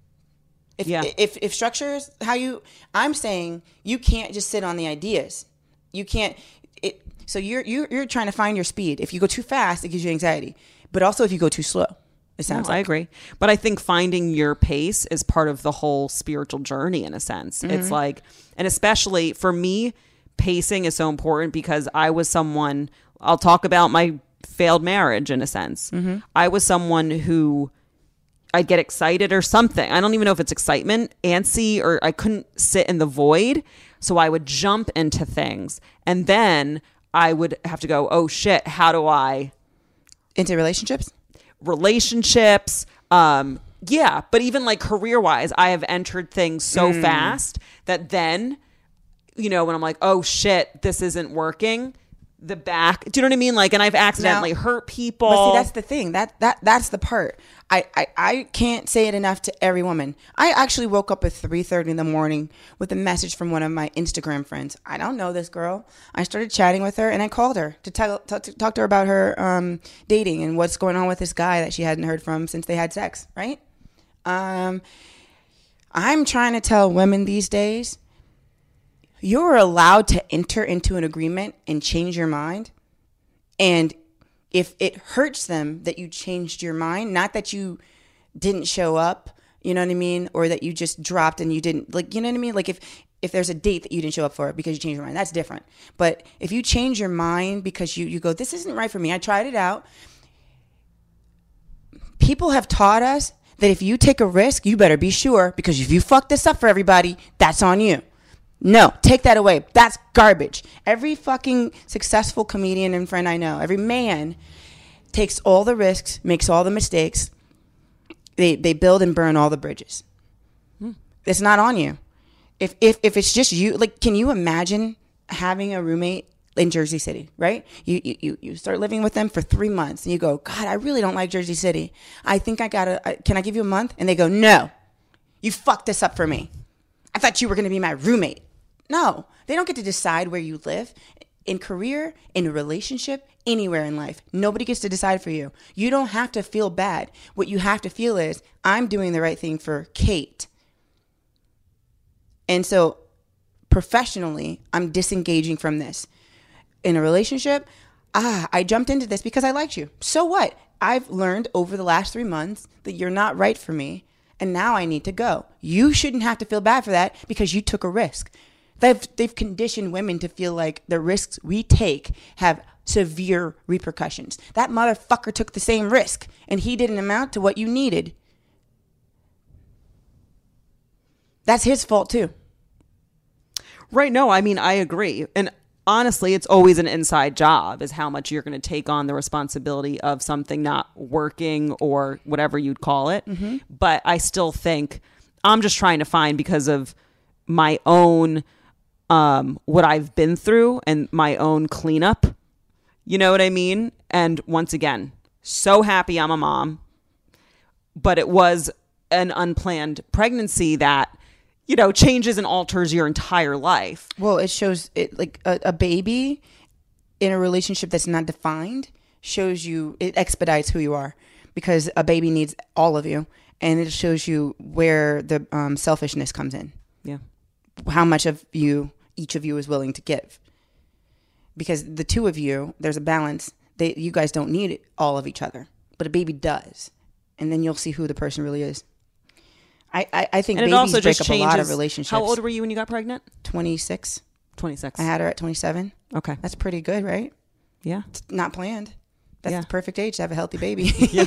If, Yeah. if if structure is how you, I'm saying you can't just sit on the ideas. You can't. It. So you're you're you're trying to find your speed. If you go too fast, it gives you anxiety. But also if you go too slow, it sounds No, I like. agree. But I think finding your pace is part of the whole spiritual journey in a sense. Mm-hmm. It's like, and especially for me, pacing is so important because I was someone, I'll talk about my failed marriage in a sense. Mm-hmm. I was someone who I'd get excited or something. I don't even know if it's excitement, antsy, or I couldn't sit in the void. So I would jump into things. And then I would have to go, oh shit, how do I Into relationships? relationships, um yeah, but even like career wise, I have entered things so Mm. fast that then, you know, when I'm like, oh shit, this isn't working, the back, do you know what I mean? Like, and I've accidentally Now- hurt people. But see, that's the thing. That that that's the part. I, I, I can't say it enough to every woman. I actually woke up at three thirty in the morning with a message from one of my Instagram friends. I don't know this girl. I started chatting with her and I called her to, tell, to, to talk to her about her um, dating and what's going on with this guy that she hadn't heard from since they had sex, right? Um, I'm trying to tell women these days, you're allowed to enter into an agreement and change your mind. And if it hurts them that you changed your mind, not that you didn't show up, you know what I mean? Or that you just dropped and you didn't, like, you know what I mean? Like if, if there's a date that you didn't show up for because you changed your mind, that's different. But if you change your mind because you, you go, this isn't right for me, I tried it out. People have taught us that if you take a risk, you better be sure, because if you fuck this up for everybody, that's on you. No, take that away. That's garbage. Every fucking successful comedian and friend I know, every man takes all the risks, makes all the mistakes. They they build and burn all the bridges. Hmm. It's not on you. If if if it's just you, like, can you imagine having a roommate in Jersey City, right? You, you you start living with them for three months and you go, God, I really don't like Jersey City. I think I gotta, I, can I give you a month? And they go, no, you fucked this up for me. I thought you were going to be my roommate. No, they don't get to decide where you live. In career, in a relationship, anywhere in life, nobody gets to decide for you. You don't have to feel bad. What you have to feel is, I'm doing the right thing for Kate. And so professionally, I'm disengaging from this. In a relationship, ah, I jumped into this because I liked you. So what? I've learned over the last three months that you're not right for me, and now I need to go. You shouldn't have to feel bad for that because you took a risk. They've, they've conditioned women to feel like the risks we take have severe repercussions. That motherfucker took the same risk, and he didn't amount to what you needed. That's his fault, too. Right. No, I mean, I agree. And honestly, it's always an inside job is how much you're going to take on the responsibility of something not working or whatever you'd call it. Mm-hmm. But I still think I'm just trying to find, because of my own, um, what I've been through and my own cleanup. You know what I mean? And once again, so happy I'm a mom, but it was an unplanned pregnancy that, you know, changes and alters your entire life. Well, it shows it like a, a baby in a relationship that's not defined shows you, it expedites who you are, because a baby needs all of you, and it shows you where the um, selfishness comes in. Yeah. How much of you, each of you is willing to give. Because the two of you, there's a balance. They, you guys don't need all of each other, but a baby does. And then you'll see who the person really is. I, I, I think and babies it also break just up changes. a lot of relationships. How old were you when you got pregnant? twenty-six. twenty-six. I had her at twenty-seven. Okay. That's pretty good, right? Yeah. It's not planned. That's Yeah. the perfect age to have a healthy baby. Yeah.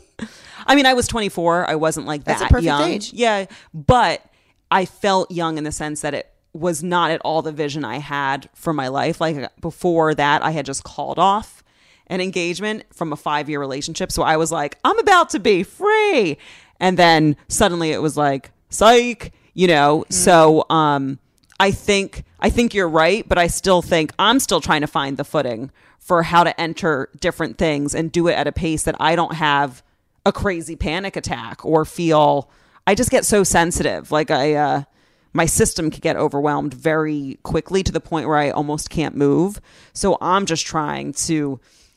I mean, I was twenty-four. I wasn't like that That's a perfect young. age. Yeah. But I felt young in the sense that it was not at all the vision I had for my life. Like before that, I had just called off an engagement from a five-year relationship. So I was like, I'm about to be free. And then suddenly it was like, psych, you know? Mm. So um, I think, I think you're right, but I still think I'm still trying to find the footing for how to enter different things and do it at a pace that I don't have a crazy panic attack or feel, I just get so sensitive. Like I, uh, my system can get overwhelmed very quickly to the point where I almost can't move. So I'm just trying to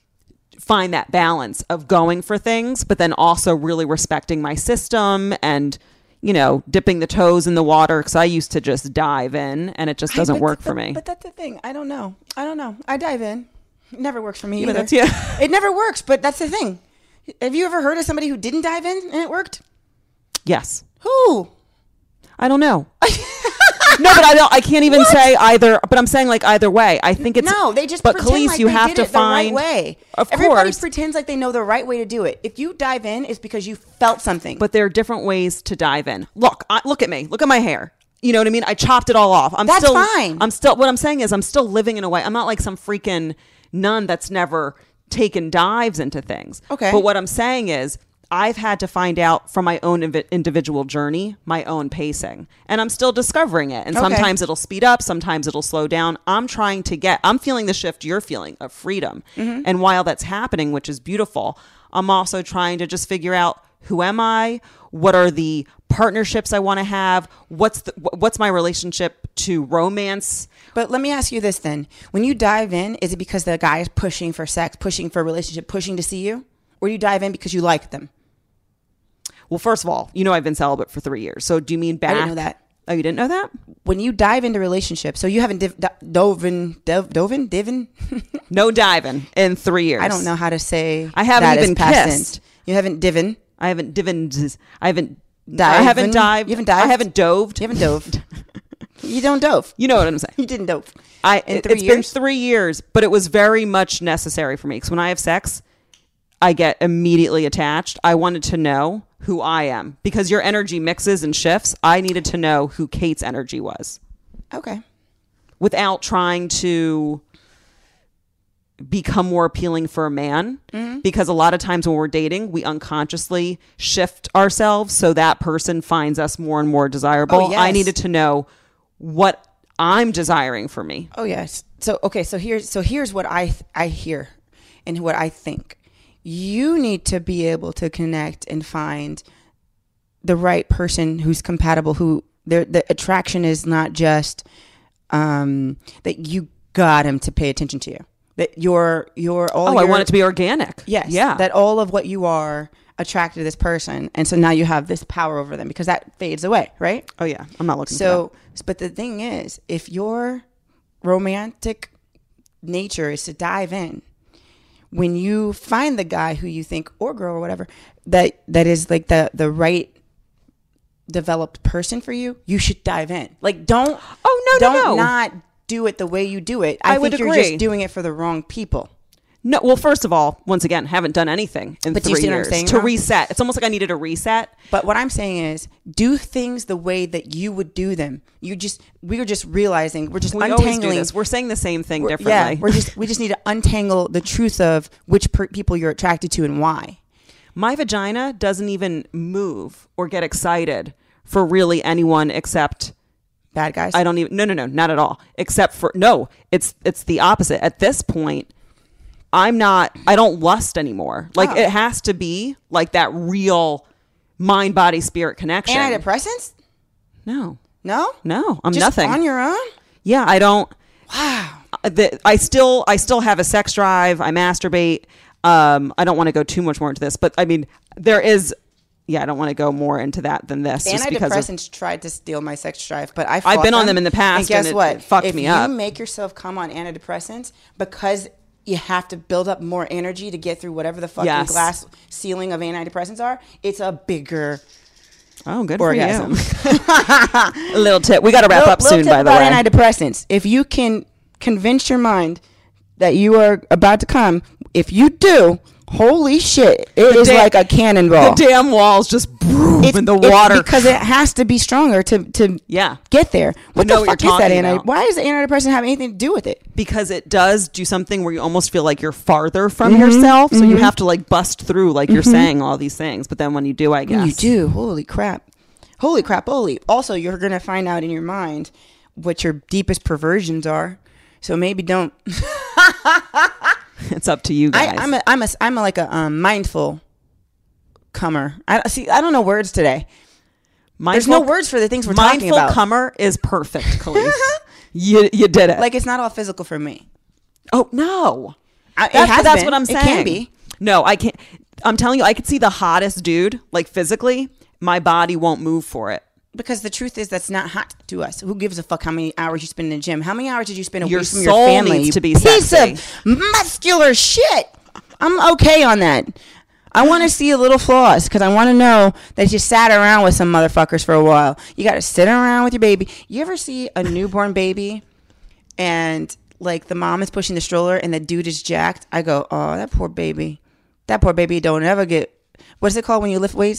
find that balance of going for things, but then also really respecting my system and, you know, dipping the toes in the water, because I used to just dive in and it just doesn't I, work but, for me. But that's the thing. I don't know. I don't know. I dive in. It never works for me Yeah, either. that's- yeah. It never works, but that's the thing. Have you ever heard of somebody who didn't dive in and it worked? Yes. Who? I don't know. No, but I don't. I can't even What? say either. But I'm saying like either way. I think it's No, they just But pretend Khalees, like you they have did to it find the right way. Of Everybody course, pretends like they know the right way to do it. If you dive in, it's because you felt something. but there are different ways to dive in. Look, I, look at me. Look at my hair. You know what I mean? I chopped it all off. I'm That's still fine. I'm still. What I'm saying is, I'm still living in a way. I'm not like some freaking nun that's never taken dives into things. Okay. But what I'm saying is, I've had to find out from my own inv- individual journey, my own pacing, and I'm still discovering it. And Okay. sometimes it'll speed up, sometimes it'll slow down. I'm trying to get, I'm feeling the shift you're feeling of freedom. Mm-hmm. And while that's happening, which is beautiful, I'm also trying to just figure out, who am I? What are the partnerships I want to have? What's the, what's my relationship to romance? But let me ask you this then. When you dive in, is it because the guy is pushing for sex, pushing for a relationship, pushing to see you? Or do you dive in because you like them? Well, first of all, you know I've been celibate for three years. So do you mean back? I didn't know that. Oh, you didn't know that? When you dive into relationships, so you haven't div- do- dove in, dove, dove in, divin? No diving in three years. I don't know how to say I haven't that as even past kissed. tense. You haven't divin? I haven't divined. I haven't. Diving? I haven't dived. You haven't dived? I haven't doved. You haven't dove. You don't dove. You know what I'm saying? You didn't dove. I. In It, three it's been years? three years, but it was very much necessary for me because when I have sex, I get immediately attached. I wanted to know who I am because your energy mixes and shifts. I needed to know who Kate's energy was Okay. without trying to become more appealing for a man, mm-hmm. because a lot of times when we're dating, we unconsciously shift ourselves so that person finds us more and more desirable. Oh, yes. I needed to know what I'm desiring for me. Oh yes. So okay. So here's so here's what I I hear, and what I think. You need to be able to connect and find the right person who's compatible. Who the the attraction is not just um, that you got him to pay attention to you. That you're you're all. Oh, your, I want it to be organic. Yes. Yeah. That all of what you are attracted to this person, and so now you have this power over them because that fades away, right? Oh yeah. I'm not looking. So, for that. but the thing is, if your romantic nature is to dive in, when you find the guy who you think, or girl or whatever, that that is like the the right developed person for you, you should dive in. Like, don't Oh no, don't no, no. not do it the way you do it. I, I think would you're agree. just doing it for the wrong people. No, well, first of all, once again, haven't done anything in But do you three see what I'm years saying to now? reset. It's almost like I needed a reset. But what I'm saying is, do things the way that you would do them. You just, we were just realizing, we're just We always do untangling. this. We're saying the same thing we're- differently. Yeah, we're just, we just need to untangle the truth of which per- people you're attracted to and why. My vagina doesn't even move or get excited for really anyone except Bad guys. I don't even. No, no, no, not at all. Except for no, it's it's the opposite. At this point, I'm not. I don't lust anymore. Like Oh. it has to be like that real mind, body, spirit connection. Antidepressants? No, No, no, I'm just nothing. on your own. Yeah, I don't. Wow. The, I still I still have a sex drive. I masturbate. Um, I don't want to go too much more into this, but I mean, there is. Yeah, I don't want to go more into that than this. Just because of, Antidepressants tried to steal my sex drive, but I fought I've been on them, them in the past, And guess and it- what? it fucked if me you up. make yourself come on antidepressants because you have to build up more energy to get through whatever the fucking Yes. glass ceiling of antidepressants are, it's a bigger oh, good orgasm. for you. A little tip. We got to wrap Little- up little soon, tip by the about way. antidepressants. If you can convince your mind that you are about to come, if you do, holy shit, it is damn- like a cannonball. The damn walls just boom It's, in the it's water. because it has to be stronger to to Yeah. get there. What know the what fuck you're is that talking anti? about. Why does the antidepressant have anything to do with it? Because it does do something where you almost feel like you're farther from Mm-hmm. yourself. So you have to like bust through, like you're saying all these things. But then when you do, I guess. You do. Holy crap. Holy crap. Holy. Also, you're gonna find out in your mind what your deepest perversions are. So maybe don't. It's up to you guys. I, I'm a, I'm a, I'm a, like a um, mindful comer. I see. I don't know words today. There's no words for the things we're talking mindful about. comer is perfect, Khalees. you, you did it. Like, it's not all physical for me. oh, no. I, it That's, has that's been. what I'm It saying. can be. No, I can't. I'm telling you, I could see the hottest dude, like physically. My body won't move for it. Because the truth is, that's not hot to us. Who gives a fuck how many hours you spend in the gym? How many hours did you spend away Your from soul your family? needs you to be piece sexy. of muscular shit. I'm okay on that. I want to see a little flaws because I want to know that you sat around with some motherfuckers for a while. You got to sit around with your baby. You ever see a newborn baby and like the mom is pushing the stroller and the dude is jacked? I go, oh, that poor baby. That poor baby don't ever get, what's it called when you lift weights?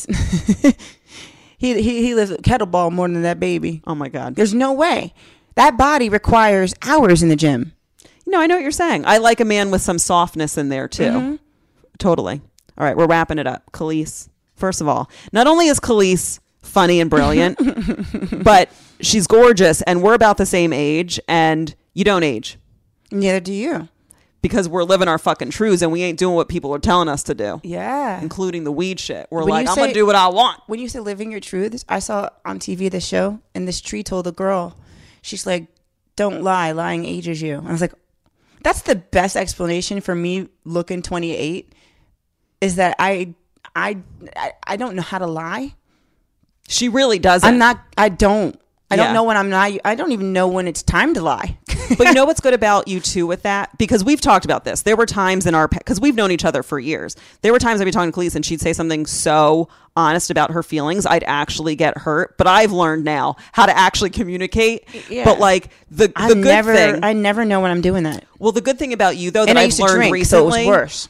he, he, he lifts a kettlebell more than that baby. Oh, my God. There's no way. That body requires hours in the gym. No, I know what you're saying. I like a man with some softness in there, too. Mm-hmm. Totally. All right, we're wrapping it up. Khalees, first of all, not only is Khalees funny and brilliant, but she's gorgeous, and we're about the same age, and you don't age. Neither do you. Because we're living our fucking truths, and we ain't doing what people are telling us to do, Yeah. including the weed shit. We're When like, you I'm say- going to do what I want. When you say living your truth, I saw on T V this show, and this tree told a girl, she's like, don't lie, lying ages you. And I was like, that's the best explanation for me looking twenty-eight, is that I, I, I, I don't know how to lie. She really doesn't. I'm not, I don't. I Yeah. don't know when I'm not, I don't even know when it's time to lie. But you know what's good about you too with that? Because we've talked about this. There were times in our, because we've known each other for years. There were times I'd be talking to Khalees and she'd say something so honest about her feelings, I'd actually get hurt. But I've learned now how to actually communicate. Yeah. But like the, I the good never, thing. I never know when I'm doing that. well, the good thing about you though that And I I've used to learned drink, recently, so it was worse.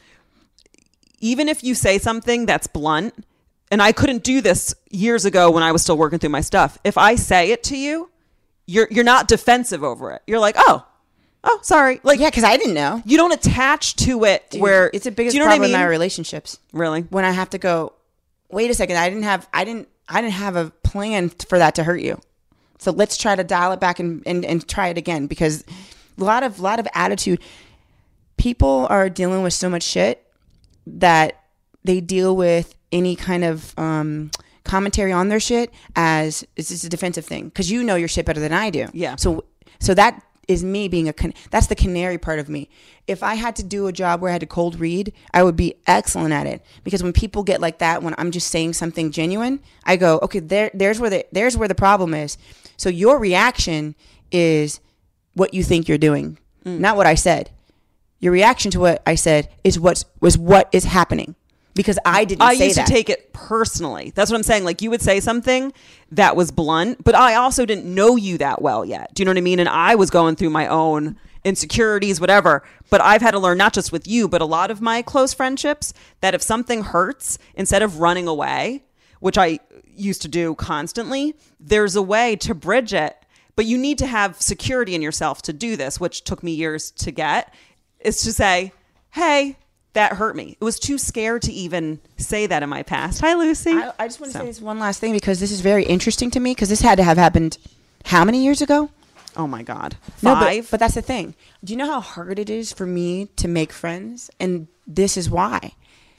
even if you say something that's blunt, and I couldn't do this years ago when I was still working through my stuff. If I say it to you, you're you're not defensive over it. You're like, oh, oh, sorry. Like, Yeah, because I didn't know. you don't attach to it Dude, where it's the biggest do you know problem what I mean? in my relationships. Really? When I have to go, wait a second, I didn't have, I didn't, I didn't have a plan for that to hurt you. So let's try to dial it back and, and, and try it again, because a lot of lot of attitude. People are dealing with so much shit that they deal with any kind of um, commentary on their shit as it's just a defensive thing, because you know your shit better than I do. Yeah. So so that is me being a can- that's the canary part of me. If I had to do a job where I had to cold read, I would be excellent at it, because when people get like that, when I'm just saying something genuine, I go, okay, there there's where the there's where the problem is. So your reaction is what you think you're doing, mm. not what I said. Your reaction to what I said is what was what is happening, because I didn't I say used that. to take it personally. That's what I'm saying. Like, you would say something that was blunt, but I also didn't know you that well yet. Do you know what I mean? And I was going through my own insecurities, whatever. But I've had to learn, not just with you, but a lot of my close friendships, that if something hurts, instead of running away, which I used to do constantly, there's a way to bridge it. But you need to have security in yourself to do this, which took me years to get. Is to say, hey, that hurt me. It was too scared to even say that in my past. Hi, Lucy. I, I just want to so. say this one last thing, because this is very interesting to me, because this had to have happened how many years ago? Oh, my God. Five? No, but, but that's the thing. Do you know how hard it is for me to make friends? And this is why.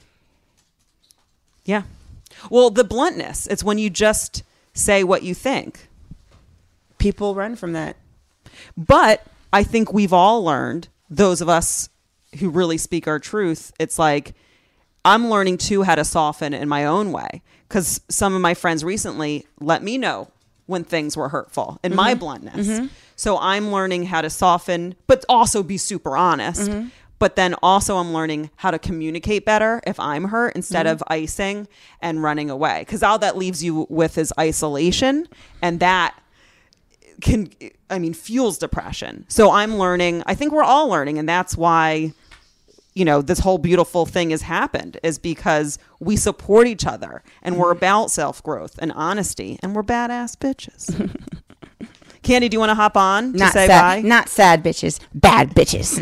Yeah. Well, the bluntness. It's when you just say what you think. People run from that. But I think we've all learned, those of us who really speak our truth, it's like, I'm learning too how to soften in my own way, because some of my friends recently let me know when things were hurtful in mm-hmm. my bluntness. Mm-hmm. So I'm learning how to soften, but also be super honest. Mm-hmm. But then also I'm learning how to communicate better if I'm hurt, instead mm-hmm. of icing and running away, because all that leaves you with is isolation, and that can, I mean, fuels depression. So I'm learning, I think we're all learning, and that's why, you know, this whole beautiful thing has happened, is because we support each other, and we're about self-growth and honesty, and we're badass bitches. Candy, do you want to hop on to not say sad, bye? Not sad bitches, bad bitches.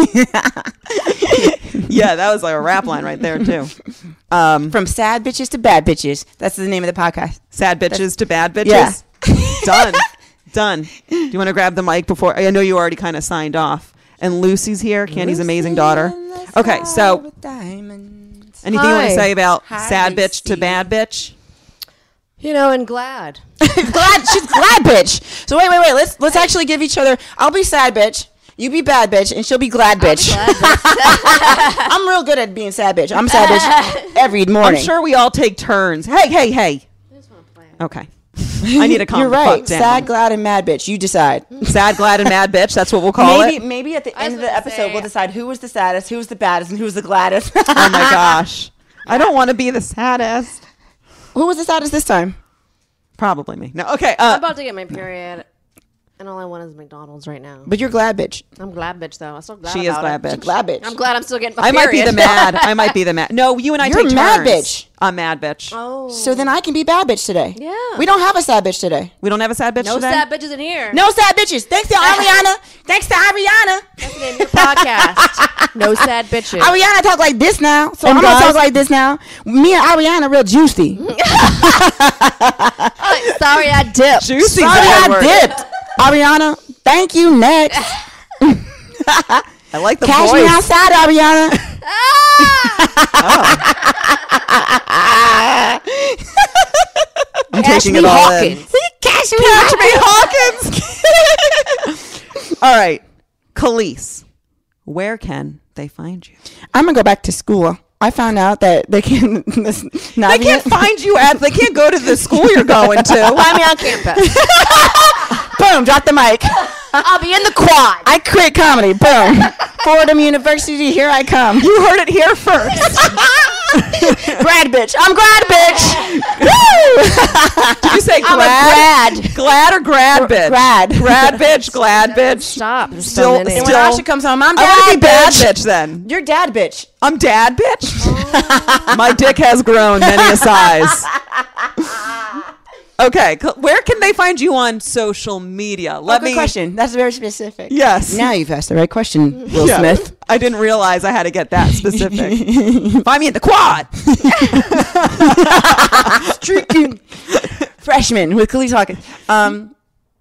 Yeah, that was like a rap line right there too. Um, From sad bitches to bad bitches. That's the name of the podcast. Sad bitches That's, to bad bitches? Yeah. Done. Done. Do you want to grab the mic before? I know you already kind of signed off. And Lucy's here, Candy's Lucy amazing daughter. Okay, so anything Hi. you want to say about Hi, sad Lucy. bitch to bad bitch? You know, and glad. glad she's glad bitch. So wait, wait, wait. Let's let's actually give each other. I'll be sad bitch. You be bad bitch, and she'll be glad bitch. Be glad bitch. I'm real good at being sad bitch. I'm sad bitch every morning. I'm sure we all take turns. Hey, hey, hey. I just want to play. Okay. I need to calm You're the right. fuck down. Sad, glad, and mad bitch. You decide. Sad, glad, and mad bitch. That's what we'll call maybe, it. Maybe at the end of the episode, say, we'll decide who was the saddest, who was the baddest, and who was the gladdest. Oh my gosh. I don't want to be the saddest. Who was the saddest this time? Probably me. No. Okay. Uh, I'm about to get my period, and all I want is McDonald's right now. But you're glad bitch. I'm glad bitch though. I'm so glad. She about is glad it. bitch. She's glad bitch. I'm glad I'm still getting my I period. might be the mad. I might be the mad. No, you and I you're take turns. mad bitch. I'm mad bitch. Oh. So then I can be bad bitch today. Yeah. We don't have a sad bitch today. We don't have a sad bitch no today? No sad bitches in here. No sad bitches. Thanks to Ariana. Thanks to Ariana. That's the name of your podcast. No sad bitches. Ariana talk like this now. So and I'm guys, gonna talk like this now. Me and Ariana real juicy. Sorry I dipped. Juicy. Sorry I word. dipped. Ariana, thank you. Next. I like the Cash voice. me outside, Ariana. Oh. I'm Cash taking me it all Hawkins. in. Cash me, Cash me Hawkins. All right. Khalees, where can they find you? I'm going to go back to school. I found out that they can. This, they can't find you at. They can't go to the school you're going to. Find me on campus. Boom! Drop the mic. I'll be in the quad. I quit comedy. Boom! Fordham University. Here I come. You heard it here first. Grad bitch. I'm grad bitch. Did you say I'm glad? A grad. Glad or grad bitch? Grad. Grad bitch. Glad bitch. Stop. There's Still. so many. And still. when Asha comes home, I'm I dad want to be bad bitch. bitch then. You're dad bitch. I'm dad bitch. Oh. My dick has grown many a size. Okay, where can they find you on social media? Let oh, good me. question. That's very specific. Yes. Now you've asked the right question, Will yeah. Smith. I didn't realize I had to get that specific. Find me at the quad. Freshman with Khalees Hawkins. Um,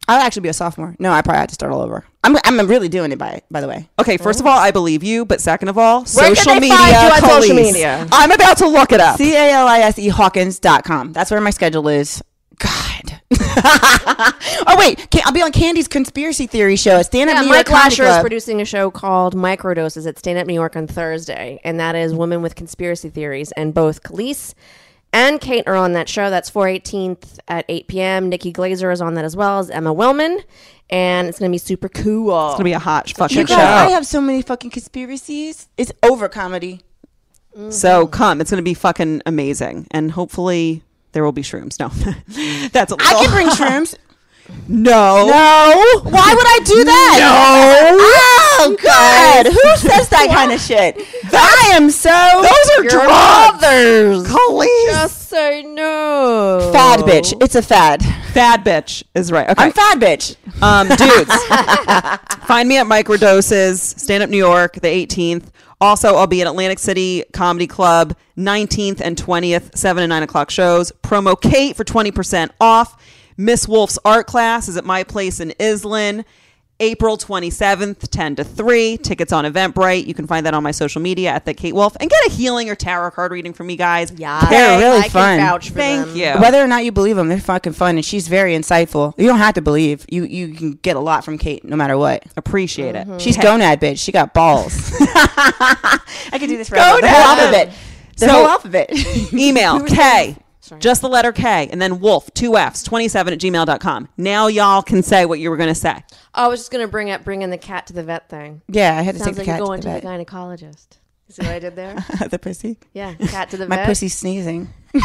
I'll actually be a sophomore. No, I probably have to start all over. I'm I'm really doing it by by the way. Okay, first of all, I believe you, but second of all, Where social can they media. find you on police. social media? I'm about to look it up. C A L I S E Hawkins dot com. That's where my schedule is. God. Oh wait, Can- I'll be on Candy's conspiracy theory show at Stand Up Yeah, New Mike York Comedy Lasher is Club. producing a show called Microdoses at Stand Up New York on Thursday, and that is women with conspiracy theories. And both Khalees and Kate are on that show. That's four eighteenth at eight p.m. Nikki Glazer is on that as well as Emma Willman, and it's gonna be super cool. It's gonna be a hot fucking You show. guys, I have so many fucking conspiracies. It's over comedy. So come, it's gonna be fucking amazing, and hopefully there will be shrooms. No, that's a I little. can bring shrooms. No, No. Why would I do that? No. Oh God. Who says that kind of shit? I am so. Those are Your drugs. mothers. Khalees. Just say no. Fad bitch. It's a fad. Fad bitch is right. Okay. I'm fad bitch. Um, dudes, find me at Microdoses, Stand Up New York, the eighteenth. Also, I'll be at Atlantic City Comedy Club, nineteenth and twentieth, seven and nine o'clock shows. Promo Kate for twenty percent off. Miss Wolf's art class is at my place in Islin, April twenty-seventh, ten to three. Tickets on Eventbrite. You can find that on my social media at the Kate Wolf. And get a healing or tarot card reading from me, guys. Yeah, They're really I fun. Can vouch for Thank them. you. Whether or not you believe them, they're fucking fun, and she's very insightful. You don't have to believe. You you can get a lot from Kate, no matter what. Appreciate it. She's Okay. gonad bitch. She got balls. I could do this for the Gonad. whole alphabet. The So- whole alphabet. Email K, Sorry. just the letter K, and then Wolf, two F's, twenty-seven at gmail dot com. Now y'all can say what you were going to say. I was just gonna bring up bringing the cat to the vet thing. Yeah, I had to Sounds take the like cat you're going to to the the vet. gynecologist. You see what I did there? The pussy. Yeah, cat to the My vet. pussy sneezing.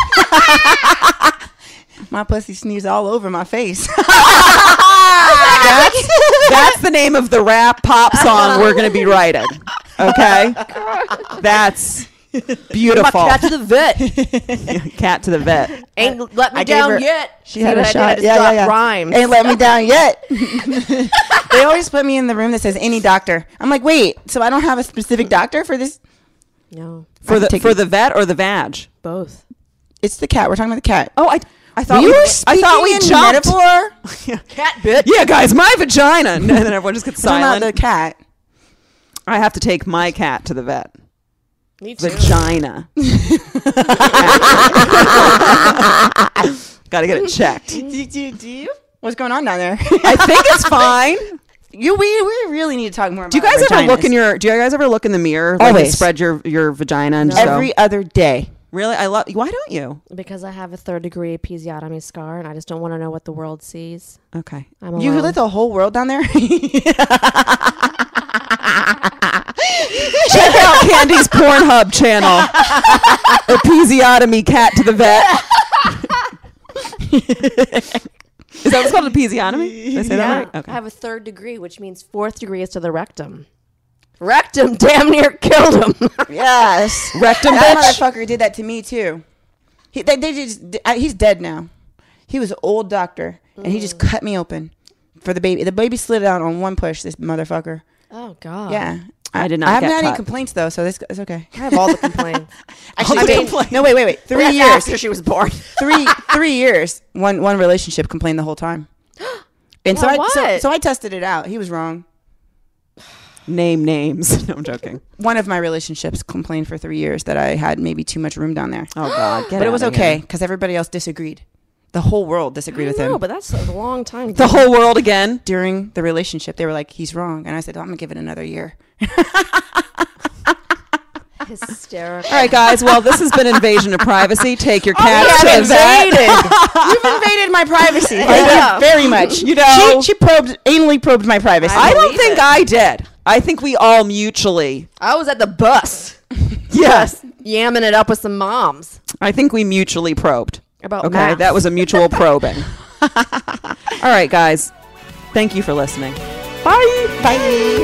My pussy sneezed all over my face. That's, that's the name of the rap pop song we're going to be writing. Okay? That's beautiful. My cat to the vet. Cat to the vet. Ain't let me I gave down her- yet. She See had what a I did? shot. I just Yeah, yeah, dropped yeah. rhymes. Ain't let me down yet. They always put me in the room that says any doctor. I'm like, wait, so I don't have a specific doctor for this? No, For the take for it. the vet or the vag? both. It's the cat. We're talking about the cat. Oh, I I thought we we, were I speaking thought we in jumped. metaphor. Cat bitch. Yeah, guys, my vagina. And then everyone just gets We're talking about silent. the cat. I have to take my cat to the vet. Me too. Vagina. Got to get it checked. Do, do, do you? What's going on down there? I think it's fine. You, we, we really need to talk more about Do you guys vaginas. ever look in your? Do you guys ever look in the mirror? Like Always. and spread your your vagina and just go, every other day? really? I love. Why don't you? Because I have a third degree episiotomy scar, and I just don't want to know what the world sees. Okay. I'm You alone. let the whole world down there? Check out Candy's Pornhub channel. Episiotomy cat to the vet. Is that what's called? Episiotomy? Did I say that Yeah, right? Okay. I have a third degree, which means fourth degree is to the rectum. Rectum damn near killed him. Yes. Rectum That bitch. motherfucker did that to me too. He, they, they just, I, he's dead now. He was an old doctor, and he just cut me open for the baby. The baby slid out on one push. This motherfucker. Oh God. Yeah. I did not I haven't get had cut. any complaints though, so this it's okay. I have all the complaints. Actually, All the wait, complaints. no, wait, wait, wait. Three That's years. after she was born. three three years. One one relationship complained the whole time. And so Well, I so, what? so I tested it out. He was wrong. Name names. No, I'm joking. One of my relationships complained for three years that I had maybe too much room down there. Oh God. Get But it was outta okay here. because everybody else disagreed. The whole world disagreed with him. No, but that's a long time. The whole world again. During the relationship, they were like, "He's wrong," and I said, "I'm gonna give it another year." hysterical. All right, guys. Well, this has been Invasion of Privacy. Take your Oh, cats yeah, to the vet. You've invaded my privacy. Thank Yeah. you very much. You know- she, she probed, anally probed my privacy. I don't believe think it. I did. I think we all mutually. I was at the bus. Yes. Yamming it up with some moms I think we mutually probed. about Okay, math. that was a mutual probing. All right, guys. Thank you for listening. Bye. Bye.